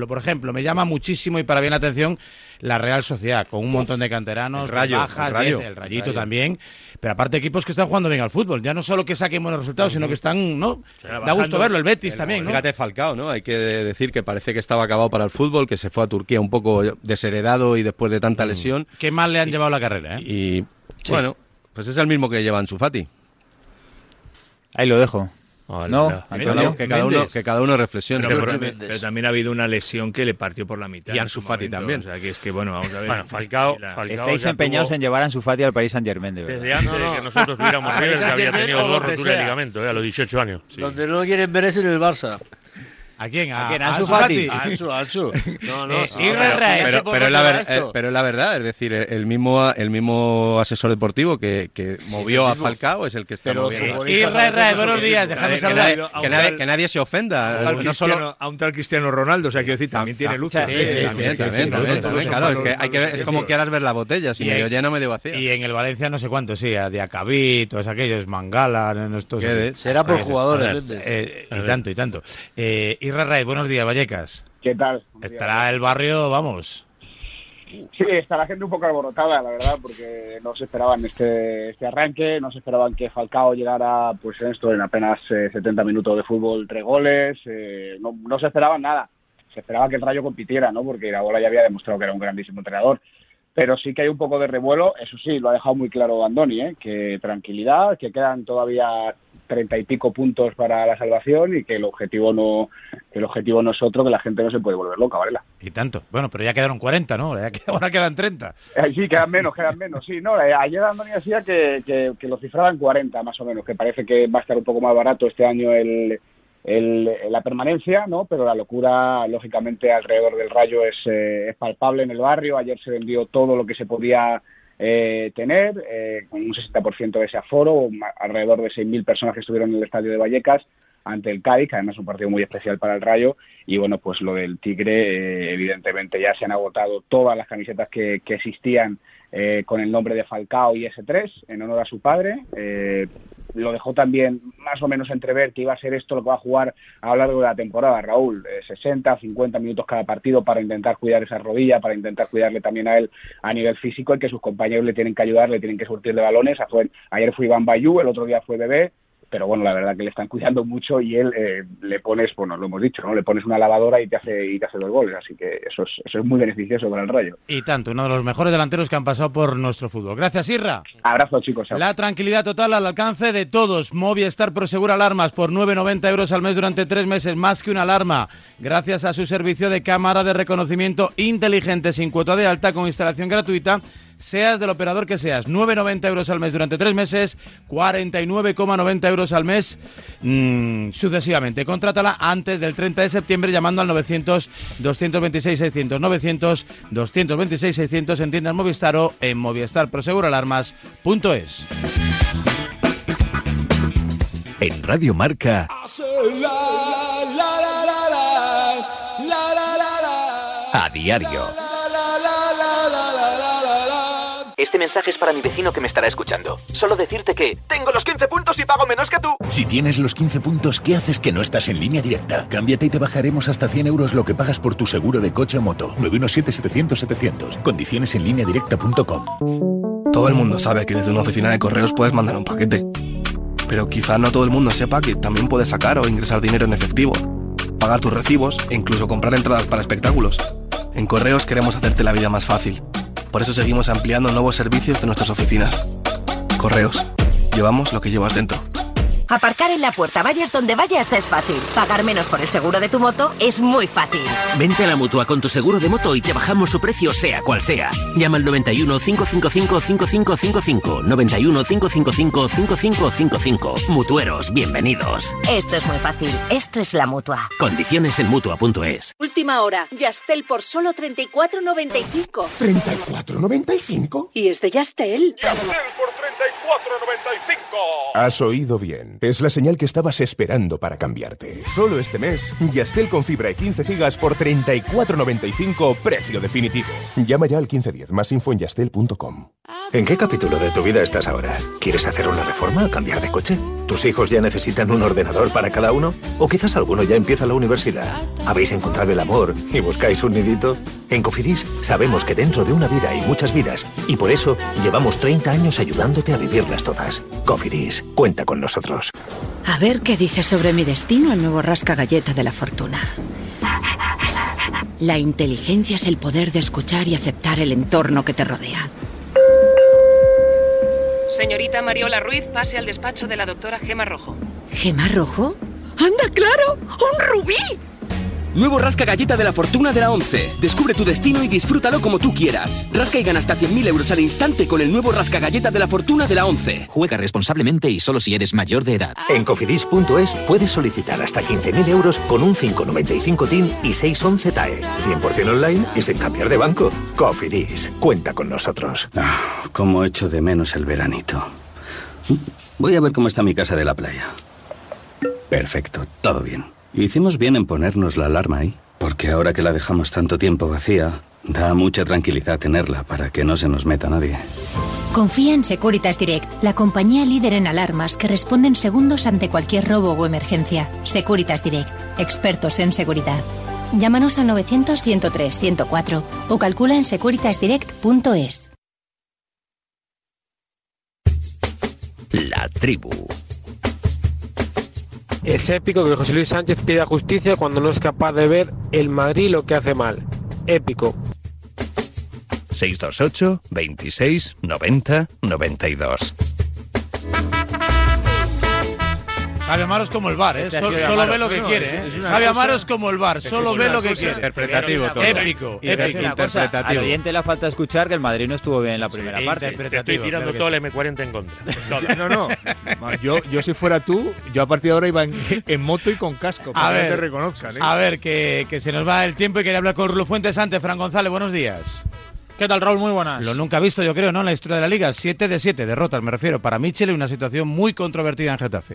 por ejemplo, me llama muchísimo y para bien la atención la Real Sociedad, con un montón de canteranos, bajas, el Rayito también, pero aparte equipos que están jugando bien al fútbol, ya no solo que saquen buenos resultados, sino que están, ¿no? Da gusto verlo, el Betis también, ¿no?
Fíjate Falcao, ¿no? Hay que decir que parece que estaba acabado para el fútbol, que se fue a Turquía un poco desheredado y después de tanta lesión.
Qué mal le han llevado la carrera, ¿eh?
Y bueno, pues es el mismo que lleva Ansu Fati.
Ahí lo dejo.
No, Antonio, que cada uno reflexione.
Pero también ha habido una lesión que le partió por la mitad.
Y Ansu Fati también.
O sea, que es que, bueno, vamos a ver.
Bueno, Falcao
estáis empeñados en llevar a Ansu Fati al Paris Saint-Germain, de verdad.
Desde antes de que nosotros tuviéramos River, que había tenido 2 roturas de ligamento, a los 18 años.
Sí. Donde no lo quieren ver es en el Barça.
¿A quién?
¿A Ansu Fati?
Ansu. No, sí.
Pero la verdad, es decir, el mismo asesor deportivo que movió a Falcao es el que está moviendo.
Israel, buenos días, déjame hablar.
Que nadie se ofenda.
No solo a un tal Cristiano Ronaldo, o sea, quiero decir, también tiene luces.
También. Claro, es que es como quieras ver la botella, si medio llena, medio vacía.
Y en el Valencia no sé cuánto, sí, a Diacabí, todos aquellos, Mangala, estos...
Será por jugadores.
Y tanto. Israel, buenos días, Vallecas.
¿Qué tal?
Estará el barrio, vamos.
Sí, está la gente un poco alborotada, la verdad, porque no se esperaban este arranque, no se esperaban que Falcao llegara, pues en apenas 70 minutos de fútbol, 3 goles, no se esperaban nada. Se esperaba que el Rayo compitiera, ¿no? Porque Iraola ya había demostrado que era un grandísimo entrenador. Pero sí que hay un poco de revuelo, eso sí, lo ha dejado muy claro Andoni, que tranquilidad, que quedan todavía 30 y pico puntos para la salvación y que el objetivo no es otro, que la gente no se puede volver loca, Varela.
Y tanto. Bueno, pero ya quedaron 40, ¿no? Ahora quedan 30.
Sí, quedan menos. Sí, no, ayer Andoni decía que lo cifraban 40 más o menos, que parece que va a estar un poco más barato este año la permanencia, ¿no? Pero la locura, lógicamente, alrededor del Rayo es palpable en el barrio. Ayer se vendió todo lo que se podía tener, con un 60% de ese aforo, alrededor de 6.000 personas que estuvieron en el estadio de Vallecas ante el Cádiz, que además es un partido muy especial para el Rayo. Y bueno, pues lo del Tigre, evidentemente ya se han agotado todas las camisetas que existían con el nombre de Falcao y S3 en honor a su padre. Lo dejó también más o menos entrever que iba a ser esto lo que va a jugar a lo largo de la temporada, Raúl, 60, 50 minutos cada partido para intentar cuidar esa rodilla, para intentar cuidarle también a él a nivel físico, y que sus compañeros le tienen que ayudar, le tienen que surtir de balones. Ayer fue Iván Bayú, el otro día fue Bebé, pero bueno, la verdad que le están cuidando mucho y él le pones, bueno, lo hemos dicho, ¿no? Le pones una lavadora y te hace 2 goles, así que eso es muy beneficioso para el Rayo.
Y tanto, uno de los mejores delanteros que han pasado por nuestro fútbol. Gracias, Irra.
Abrazo, chicos.
La tranquilidad total al alcance de todos. Movistar Prosegur Alarmas por 9,90 euros al mes durante 3 meses, más que una alarma, gracias a su servicio de cámara de reconocimiento inteligente sin cuota de alta, con instalación gratuita, seas del operador que seas. 9,90 euros al mes durante 3 meses, 49,90 euros al mes sucesivamente. Contrátala antes del 30 de septiembre llamando al 900-226-600, 900-226-600 en tiendas Movistar o en movistarproseguralarmas.es.
En Radio Marca, a diario.
Este mensaje es para mi vecino que me estará escuchando. Solo decirte que tengo los 15 puntos y pago menos que tú.
Si tienes los 15 puntos, ¿qué haces que no estás en Línea Directa? Cámbiate y te bajaremos hasta 100 euros lo que pagas por tu seguro de coche o moto. 917-700-700. Condiciones en lineadirecta.com.
Todo el mundo sabe que desde una oficina de correos puedes mandar un paquete. Pero quizá no todo el mundo sepa que también puedes sacar o ingresar dinero en efectivo, pagar tus recibos e incluso comprar entradas para espectáculos. En Correos queremos hacerte la vida más fácil. Por eso seguimos ampliando nuevos servicios de nuestras oficinas. Correos. Llevamos lo que llevas dentro.
Aparcar en la puerta, vayas donde vayas, es fácil. Pagar menos por el seguro de tu moto es muy fácil.
Vente a la Mutua con tu seguro de moto y te bajamos su precio sea cual sea. Llama al 91 555 5555. 91 555 5555. Mutueros, bienvenidos.
Esto es muy fácil. Esto es la Mutua.
Condiciones en Mutua.es.
Última hora. Yastel por solo 34,95.
¿34,95?
¿Y es de Yastel?
¡Yastel por 34,95! Has oído bien. Es la señal que estabas esperando para cambiarte. Solo este mes, Yastel con fibra y 15 gigas por 34,95, precio definitivo. Llama ya al 1510. Más info en yastel.com.
¿En qué capítulo de tu vida estás ahora? ¿Quieres hacer una reforma o cambiar de coche? ¿Tus hijos ya necesitan un ordenador para cada uno? ¿O quizás alguno ya empieza la universidad? ¿Habéis encontrado el amor y buscáis un nidito? En Cofidis sabemos que dentro de una vida hay muchas vidas y por eso llevamos 30 años ayudándote a vivirlas todas. Cofidis, cuenta con nosotros.
A ver qué dice sobre mi destino el nuevo rasca galleta de la fortuna. La inteligencia es el poder de escuchar y aceptar el entorno que te rodea.
Señorita Mariola Ruiz, pase al despacho de la doctora Gemma Rojo.
¿Gemma Rojo? ¡Anda, claro! ¡Un rubí!
Nuevo rasca galleta de la fortuna de la 11. Descubre tu destino y disfrútalo como tú quieras. Rasca y gana hasta 100.000 euros al instante con el nuevo rasca galleta de la fortuna de la 11.
Juega responsablemente y solo si eres mayor de edad.
En Cofidis.es puedes solicitar hasta 15.000 euros con un 595 TIN y 611 TAE. 100% online y sin cambiar de banco. Cofidis, cuenta con nosotros.
Cómo echo de menos el veranito. Voy a ver cómo está mi casa de la playa. Perfecto, todo bien. Hicimos bien en ponernos la alarma ahí, porque ahora que la dejamos tanto tiempo vacía, da mucha tranquilidad tenerla para que no se nos meta nadie.
Confía en Securitas Direct, la compañía líder en alarmas que responde en segundos ante cualquier robo o emergencia. Securitas Direct, expertos en seguridad. Llámanos al 900-103-104 o calcula en securitasdirect.es.
La tribu.
Es épico que José Luis Sánchez pida justicia cuando no es capaz de ver el Madrid lo que hace mal. Épico.
628 26 90 92.
Javi Amaro es como el VAR, ¿eh? Solo ve lo que quiere, ¿eh? Javi Amaro es como el VAR, solo ve lo que quiere.
Interpretativo todo.
Épico.
Al oyente le falta escuchar que el Madrid no estuvo bien en la primera parte.
Te estoy tirando todo el M40 en contra.
No. Yo si fuera tú, yo a partir de ahora iba en moto y con casco, para que te reconozcan, ¿eh?
A ver, que se nos va el tiempo y quería hablar con Rulo Fuentes antes. Fran González, buenos días.
¿Qué tal, Raúl? Muy buenas.
Lo nunca visto, yo creo, ¿no? En la historia de la Liga. 7 de 7 derrotas, me refiero, para Mitchell y una situación muy controvertida en Getafe.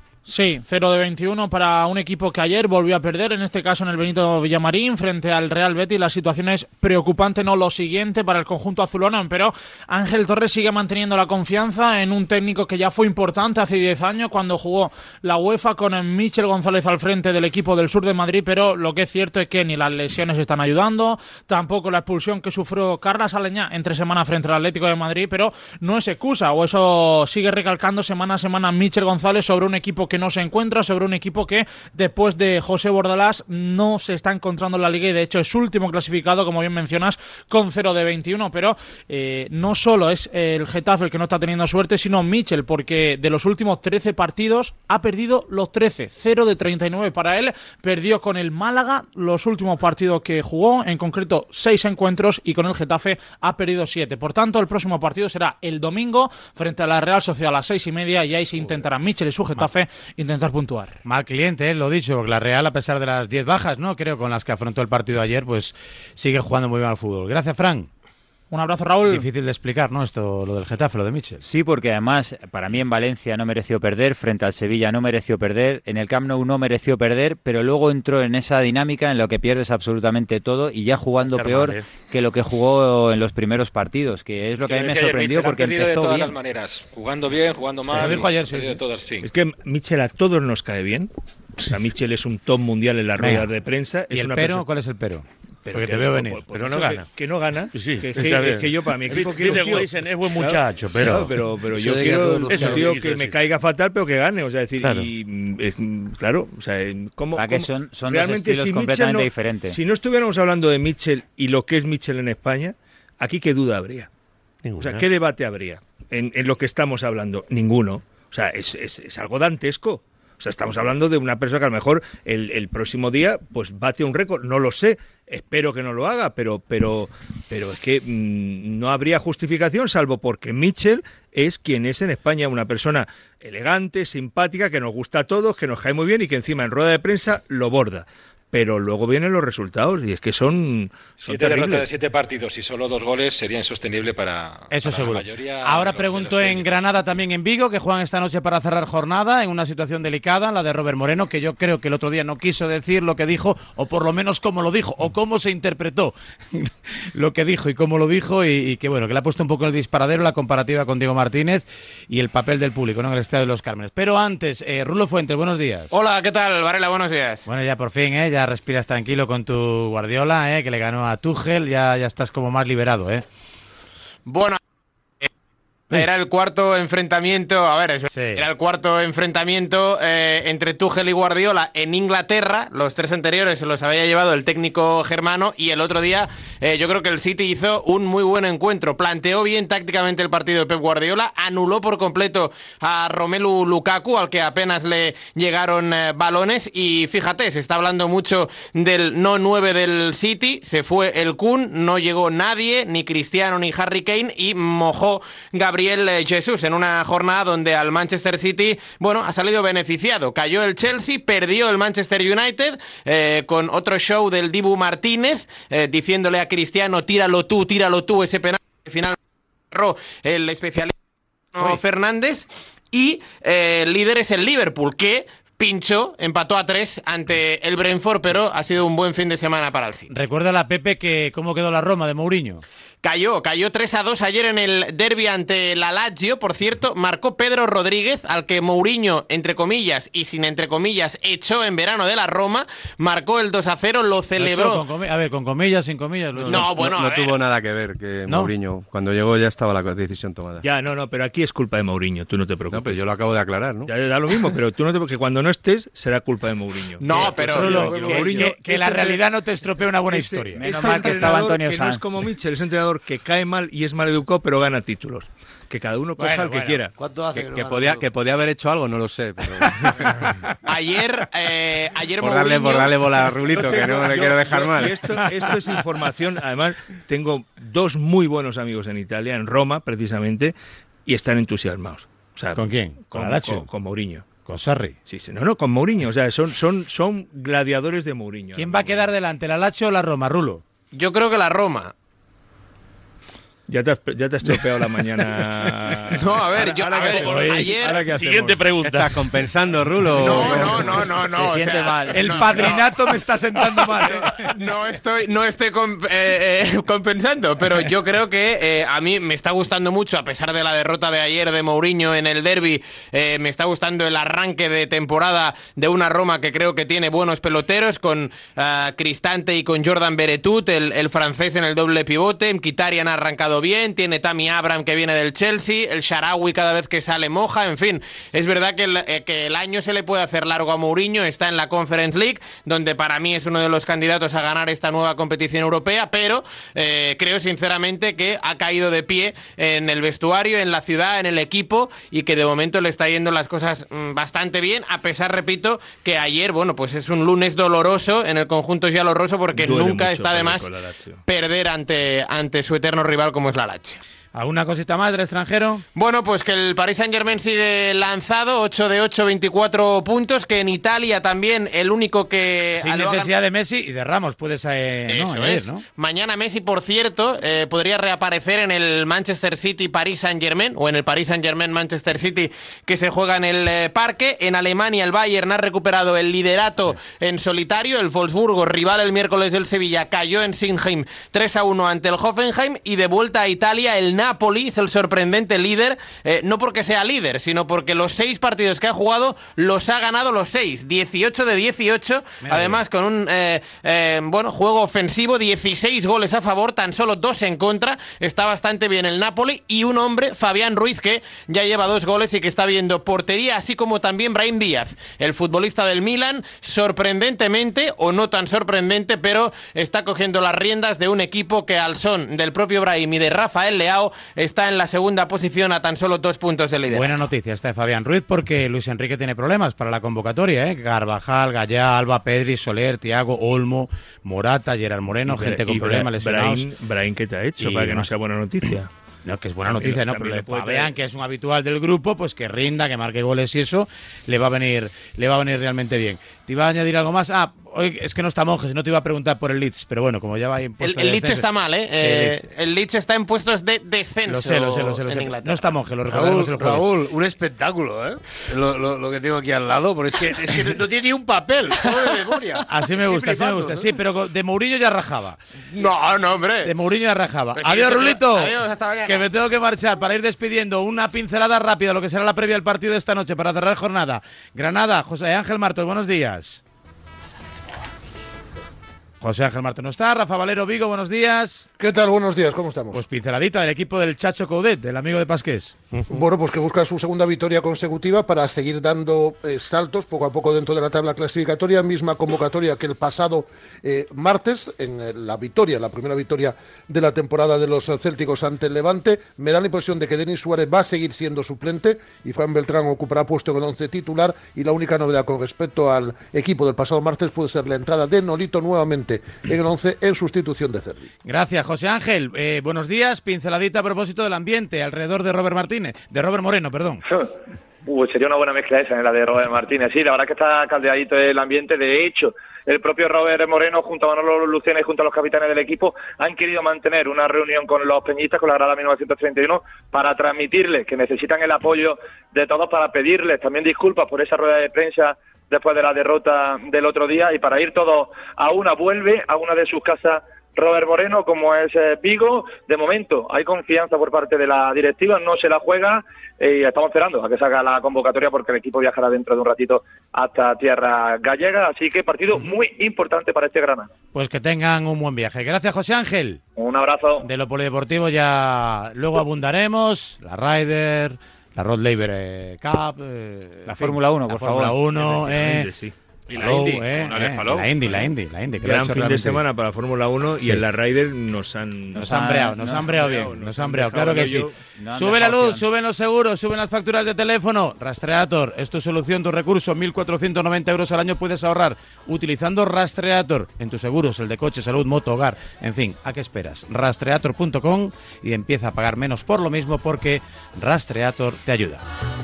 Sí, 0 de 21 para un equipo que ayer volvió a perder, en este caso en el Benito Villamarín, frente al Real Betis. La situación es preocupante, no lo siguiente para el conjunto azulona, pero Ángel Torres sigue manteniendo la confianza en un técnico que ya fue importante hace 10 años cuando jugó la UEFA con Michel González al frente del equipo del sur de Madrid, pero lo que es cierto es que ni las lesiones están ayudando, tampoco la expulsión que sufrió Carlas Aleñá entre semana frente al Atlético de Madrid, pero no es excusa, o eso sigue recalcando semana a semana Michel González sobre un equipo que no se encuentra, sobre un equipo que después de José Bordalás no se está encontrando en la Liga y de hecho es último clasificado, como bien mencionas, con 0 de 21, pero no solo es el Getafe el que no está teniendo suerte, sino Michel, porque de los últimos 13 partidos ha perdido los 13, 0 de 39 para él, perdió con el Málaga los últimos partidos que jugó, en concreto 6 encuentros, y con el Getafe ha perdido 7, por tanto el próximo partido será el domingo frente a la Real Sociedad a las 6:30 y ahí se intentará Michel y su Getafe intentar puntuar.
Mal cliente, lo dicho, porque la Real, a pesar de las 10 bajas, ¿no? Creo, con las que afrontó el partido ayer, pues sigue jugando muy bien al fútbol. Gracias, Fran.
Un abrazo, Raúl.
Difícil de explicar, ¿no? Esto, lo del Getafe, lo de Michel.
Sí, porque además, para mí en Valencia no mereció perder, frente al Sevilla no mereció perder, en el Camp Nou no mereció perder, pero luego entró en esa dinámica en la que pierdes absolutamente todo y ya jugando peor que lo que jugó en los primeros partidos, que es lo que a mí me sorprendió porque empezó
de todas
bien.
las maneras, jugando bien, jugando mal.
Lo dijo ayer, sí.
De todas, sí.
Es que Michel a todos nos cae bien. O sea, Michel es un top mundial en las ruedas de prensa.
¿Y
es
el
una
pero? ¿Cuál es el pero? Porque te veo venir.
Pero no gana. Que no gana.
Sí,
que yo para mi equipo quiero un tío.
Dicen, es buen muchacho, pero
yo quiero un tío que me caiga fatal, pero que gane. O sea, decir, claro, o sea, ¿cómo
son
realmente,
dos estilos completamente diferentes.
Si no estuviéramos hablando de Michel y lo que es Michel en España, aquí qué duda habría. Ninguna. O sea, ¿qué debate habría en lo que estamos hablando? Ninguno. O sea, es algo dantesco. O sea, estamos hablando de una persona que a lo mejor el próximo día pues bate un récord, no lo sé, espero que no lo haga, pero es que no habría justificación salvo porque Michel es quien es en España, una persona elegante, simpática, que nos gusta a todos, que nos cae muy bien y que encima en rueda de prensa lo borda. pero luego vienen los resultados y es que son
7 derrotas de 7 partidos y solo 2 goles sería insostenible para
seguro.
La mayoría.
Ahora pregunto en Granada, también en Vigo, que juegan esta noche para cerrar jornada en una situación delicada, la de Robert Moreno, que yo creo que el otro día no quiso decir lo que dijo, o por lo menos cómo lo dijo, o cómo se interpretó lo que dijo y cómo lo dijo, y que bueno, que le ha puesto un poco el disparadero la comparativa con Diego Martínez y el papel del público, ¿no?, en el Estadio de los Cármenes. Pero antes, Rulo Fuentes, buenos días.
Hola, ¿qué tal, Varela? Buenos días.
Bueno, ya por fin, ya respiras tranquilo con tu Guardiola, que le ganó a Tuchel, ya estás como más liberado,
Bueno, era el cuarto enfrentamiento, era el cuarto enfrentamiento entre Tuchel y Guardiola en Inglaterra. Los 3 anteriores se los había llevado el técnico germano, y el otro día yo creo que el City hizo un muy buen encuentro. Planteó bien tácticamente el partido de Pep Guardiola, anuló por completo a Romelu Lukaku, al que apenas le llegaron balones, y fíjate, se está hablando mucho del no 9 del City. Se fue el Kun, no llegó nadie, ni Cristiano ni Harry Kane, y mojó Gabriel Jesús en una jornada donde al Manchester City, bueno, ha salido beneficiado. Cayó el Chelsea, perdió el Manchester United, con otro show del Dibu Martínez, diciéndole a Cristiano, tíralo tú, ese penal que final el especialista Fernández. Y el líder es el Liverpool, que pinchó, empató a 3 ante el Brentford, pero ha sido un buen fin de semana para el City.
Recuerda la Pepe que cómo quedó la Roma de Mourinho.
Cayó 3-2 ayer en el derbi ante la Lazio. Por cierto, marcó Pedro Rodríguez, al que Mourinho, entre comillas y sin entre comillas, echó en verano de la Roma. Marcó el 2-0, lo celebró.
Con comillas, sin comillas.
No
tuvo nada que ver que Mourinho. Cuando llegó ya estaba la decisión tomada.
Ya, pero aquí es culpa de Mourinho, tú no te preocupes.
No, pero yo lo acabo de aclarar, ¿no?
Ya da lo mismo, pero tú no te preocupes, que cuando no estés será culpa de Mourinho.
No, pero
que la realidad no te estropee una buena historia.
Menos mal que estaba Antonio Sanz.
No es como Mitchell, es entrenador que cae mal y es maleducado, pero gana títulos. Que cada uno coja el que quiera.
¿Cuánto hace que podía haber hecho algo? No lo sé. Pero...
ayer
por darle bola a Rulito, que no le quiero dejar mal.
Esto es información. Además, tengo 2 muy buenos amigos en Italia, en Roma, precisamente, y están entusiasmados. O sea,
¿con quién? ¿Con Alacho?
Con Mourinho.
¿Con Sarri?
Sí, no, con Mourinho. O sea, son gladiadores de Mourinho.
¿Quién va a quedar delante, el Alacho o la Roma, Rulo?
Yo creo que la Roma.
Ya te has estropeado la mañana.
No, a ver, ayer...
Siguiente pregunta.
¿Estás compensando, Rulo?
No.
Se siente mal. El padrinato me está sentando mal.
No estoy compensando, pero yo creo que a mí me está gustando mucho, a pesar de la derrota de ayer de Mourinho en el derbi, me está gustando el arranque de temporada de una Roma que creo que tiene buenos peloteros, con Cristante y con Jordan Veretout, el francés en el doble pivote. Mkhitaryan ha arrancado bien, tiene Tammy Abraham que viene del Chelsea, el Shaarawy cada vez que sale moja, en fin, es verdad que el año se le puede hacer largo a Mourinho. Está en la Conference League, donde para mí es uno de los candidatos a ganar esta nueva competición europea, pero creo sinceramente que ha caído de pie en el vestuario, en la ciudad, en el equipo, y que de momento le está yendo las cosas bastante bien, a pesar, repito, que ayer, bueno, pues es un lunes doloroso en el conjunto giallorosso, porque nunca está de más perder ante su eterno rival como es la Lazio.
¿Alguna cosita más del extranjero?
Bueno, pues que el Paris Saint-Germain sigue lanzado, 8 de 8, 24 puntos, que en Italia también el único que...
Sin necesidad de Messi y de Ramos, puedes ¿no?
Mañana Messi, por cierto, podría reaparecer en el Manchester City-Paris Saint-Germain, o en el Paris Saint-Germain-Manchester City, que se juega en el Parque. En Alemania el Bayern ha recuperado el liderato en solitario. El Wolfsburgo, rival el miércoles del Sevilla, cayó en Sinsheim 3-1 ante el Hoffenheim, y de vuelta a Italia el Napoli es el sorprendente líder, no porque sea líder, sino porque los 6 partidos que ha jugado los ha ganado los 6, 18 de 18, además con un juego ofensivo, 16 goles a favor, tan solo 2 en contra. Está bastante bien el Napoli, y un hombre, Fabián Ruiz, que ya lleva 2 goles y que está viendo portería, así como también Brahim Díaz, el futbolista del Milan, sorprendentemente, o no tan sorprendente, pero está cogiendo las riendas de un equipo que, al son del propio Brahim y de Rafael Leao, está en la segunda posición a tan solo 2 puntos de líder.
Buena noticia esta de Fabián Ruiz, porque Luis Enrique tiene problemas para la convocatoria, Carvajal, Gallá, Alba, Pedri, Soler, Thiago, Olmo, Morata, Gerard Moreno, gente con problemas, lesionados.
Brahim, ¿qué te ha hecho para que no sea buena noticia?
No, que es buena noticia, ¿no? Pero Fabián, que es un habitual del grupo, pues que rinda, que marque goles y eso, le va a venir realmente bien. ¿Te iba a añadir algo más? hoy es que no está Monjes, no te iba a preguntar por el Leeds, pero bueno, como ya va ahí en puestos
el Leeds está mal, el Leeds está en puestos de descenso.
Lo sé.
En Inglaterra.
No está Monjes, lo recordaremos el jueves.
Raúl, un espectáculo, ¿eh? Lo que tengo aquí al lado, porque es que no tiene ni un papel, todo de memoria.
Así me gusta. Sí, pero de Mourinho ya rajaba.
No, hombre.
De Mourinho ya rajaba.
Pues
Adiós,
sí,
Rulito.
Adiós, hasta mañana.
Que me tengo que marchar para ir despidiendo. Una pincelada rápida, lo que será la previa del partido de esta noche para cerrar jornada. Granada, José Ángel Martos, buenos días. José Ángel Martos no está. Rafa Valero, Vigo, buenos días.
¿Qué tal? Buenos días, ¿cómo estamos?
Pues pinceladita del equipo del Chacho Coudet, del amigo de Pasqués.
Bueno, pues que busca su segunda victoria consecutiva para seguir dando saltos poco a poco dentro de la tabla clasificatoria, misma convocatoria que el pasado martes, en la primera victoria de la temporada de los célticos ante el Levante. Me da la impresión de que Denis Suárez va a seguir siendo suplente y Fran Beltrán ocupará puesto en el 11 titular, y la única novedad con respecto al equipo del pasado martes puede ser la entrada de Nolito nuevamente en el 11 en sustitución de Cervi.
Gracias, José Ángel. Buenos días. Pinceladita a propósito del ambiente alrededor de Robert Moreno.
Sería una buena mezcla esa, la de Robert Martínez. Sí, la verdad que está caldeadito el ambiente. De hecho, el propio Robert Moreno, junto a Manolo Lucena y junto a los capitanes del equipo, han querido mantener una reunión con los peñistas, con la grada 1931, para transmitirles que necesitan el apoyo de todos, para pedirles también disculpas por esa rueda de prensa después de la derrota del otro día, y para ir todos vuelve a una de sus casas Robert Moreno, como es Vigo. De momento hay confianza por parte de la directiva, no se la juega, y estamos esperando a que salga la convocatoria, porque el equipo viajará dentro de un ratito hasta tierra gallega, así que partido muy importante para este Granada.
Pues que tengan un buen viaje. Gracias, José Ángel.
Un abrazo.
De lo polideportivo ya luego abundaremos, la Ryder, la Rod Laver Cup,
la Fórmula 1, por favor.
La Fórmula 1,
sí.
Y la Indy.
Gran fin de semana para la Fórmula 1, sí. Y en la Ryder nos han
breado bien. Claro que sí. Sube la luz, suben los seguros, suben las facturas de teléfono. Rastreator es tu solución, tu recurso. 1.490 euros al año puedes ahorrar utilizando Rastreator en tus seguros, el de coche, salud, moto, hogar. En fin, ¿a qué esperas? Rastreator.com y empieza a pagar menos por lo mismo, porque Rastreator te ayuda.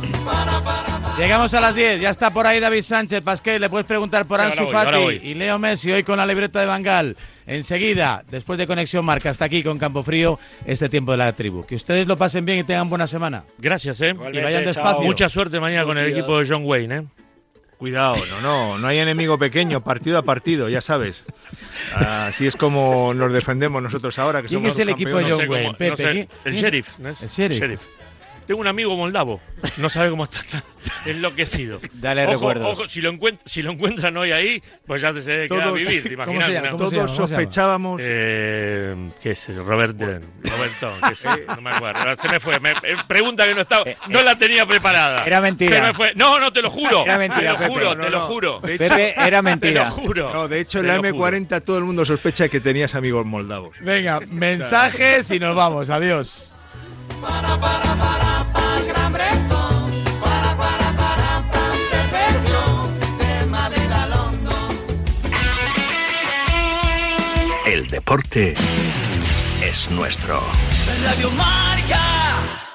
Llegamos a las 10, ya está por ahí David Sánchez. Pasquel, le puedes preguntar por Ansu Fati y Leo Messi hoy con la libreta de Van Gaal. Enseguida, después de Conexión Marca, hasta aquí con Campofrío, este tiempo de la tribu. Que ustedes lo pasen bien y tengan buena semana.
Gracias,
y vayan despacio.
Mucha suerte mañana con el equipo de John Wayne,
Cuidado, no hay enemigo pequeño, partido a partido, ya sabes. Así es como nos defendemos nosotros ahora, que somos
¿Quién es el equipo de John Wayne, Pepe?
El Sheriff, ¿no es?
El Sheriff.
Tengo un amigo moldavo, no sabe cómo está enloquecido.
Dale recuerdos.
Ojo, si lo encuentran hoy ahí, pues ya se queda a vivir, ¿te imaginas?
Todos sospechábamos...
¿Qué es eso? Roberto, no me acuerdo. Se me fue. Pregunta que no estaba, no la tenía preparada.
Era mentira.
Se me fue. No, te lo juro.
Era mentira,
te lo juro.
Pepe, era mentira.
Te lo juro.
No, de hecho, en la M40 todo el mundo sospecha que tenías amigos moldavos.
Venga, mensajes y nos vamos. Adiós.
El Gran Bretón, se perdió de Madrid a London.
El deporte es nuestro.
Radio Marca.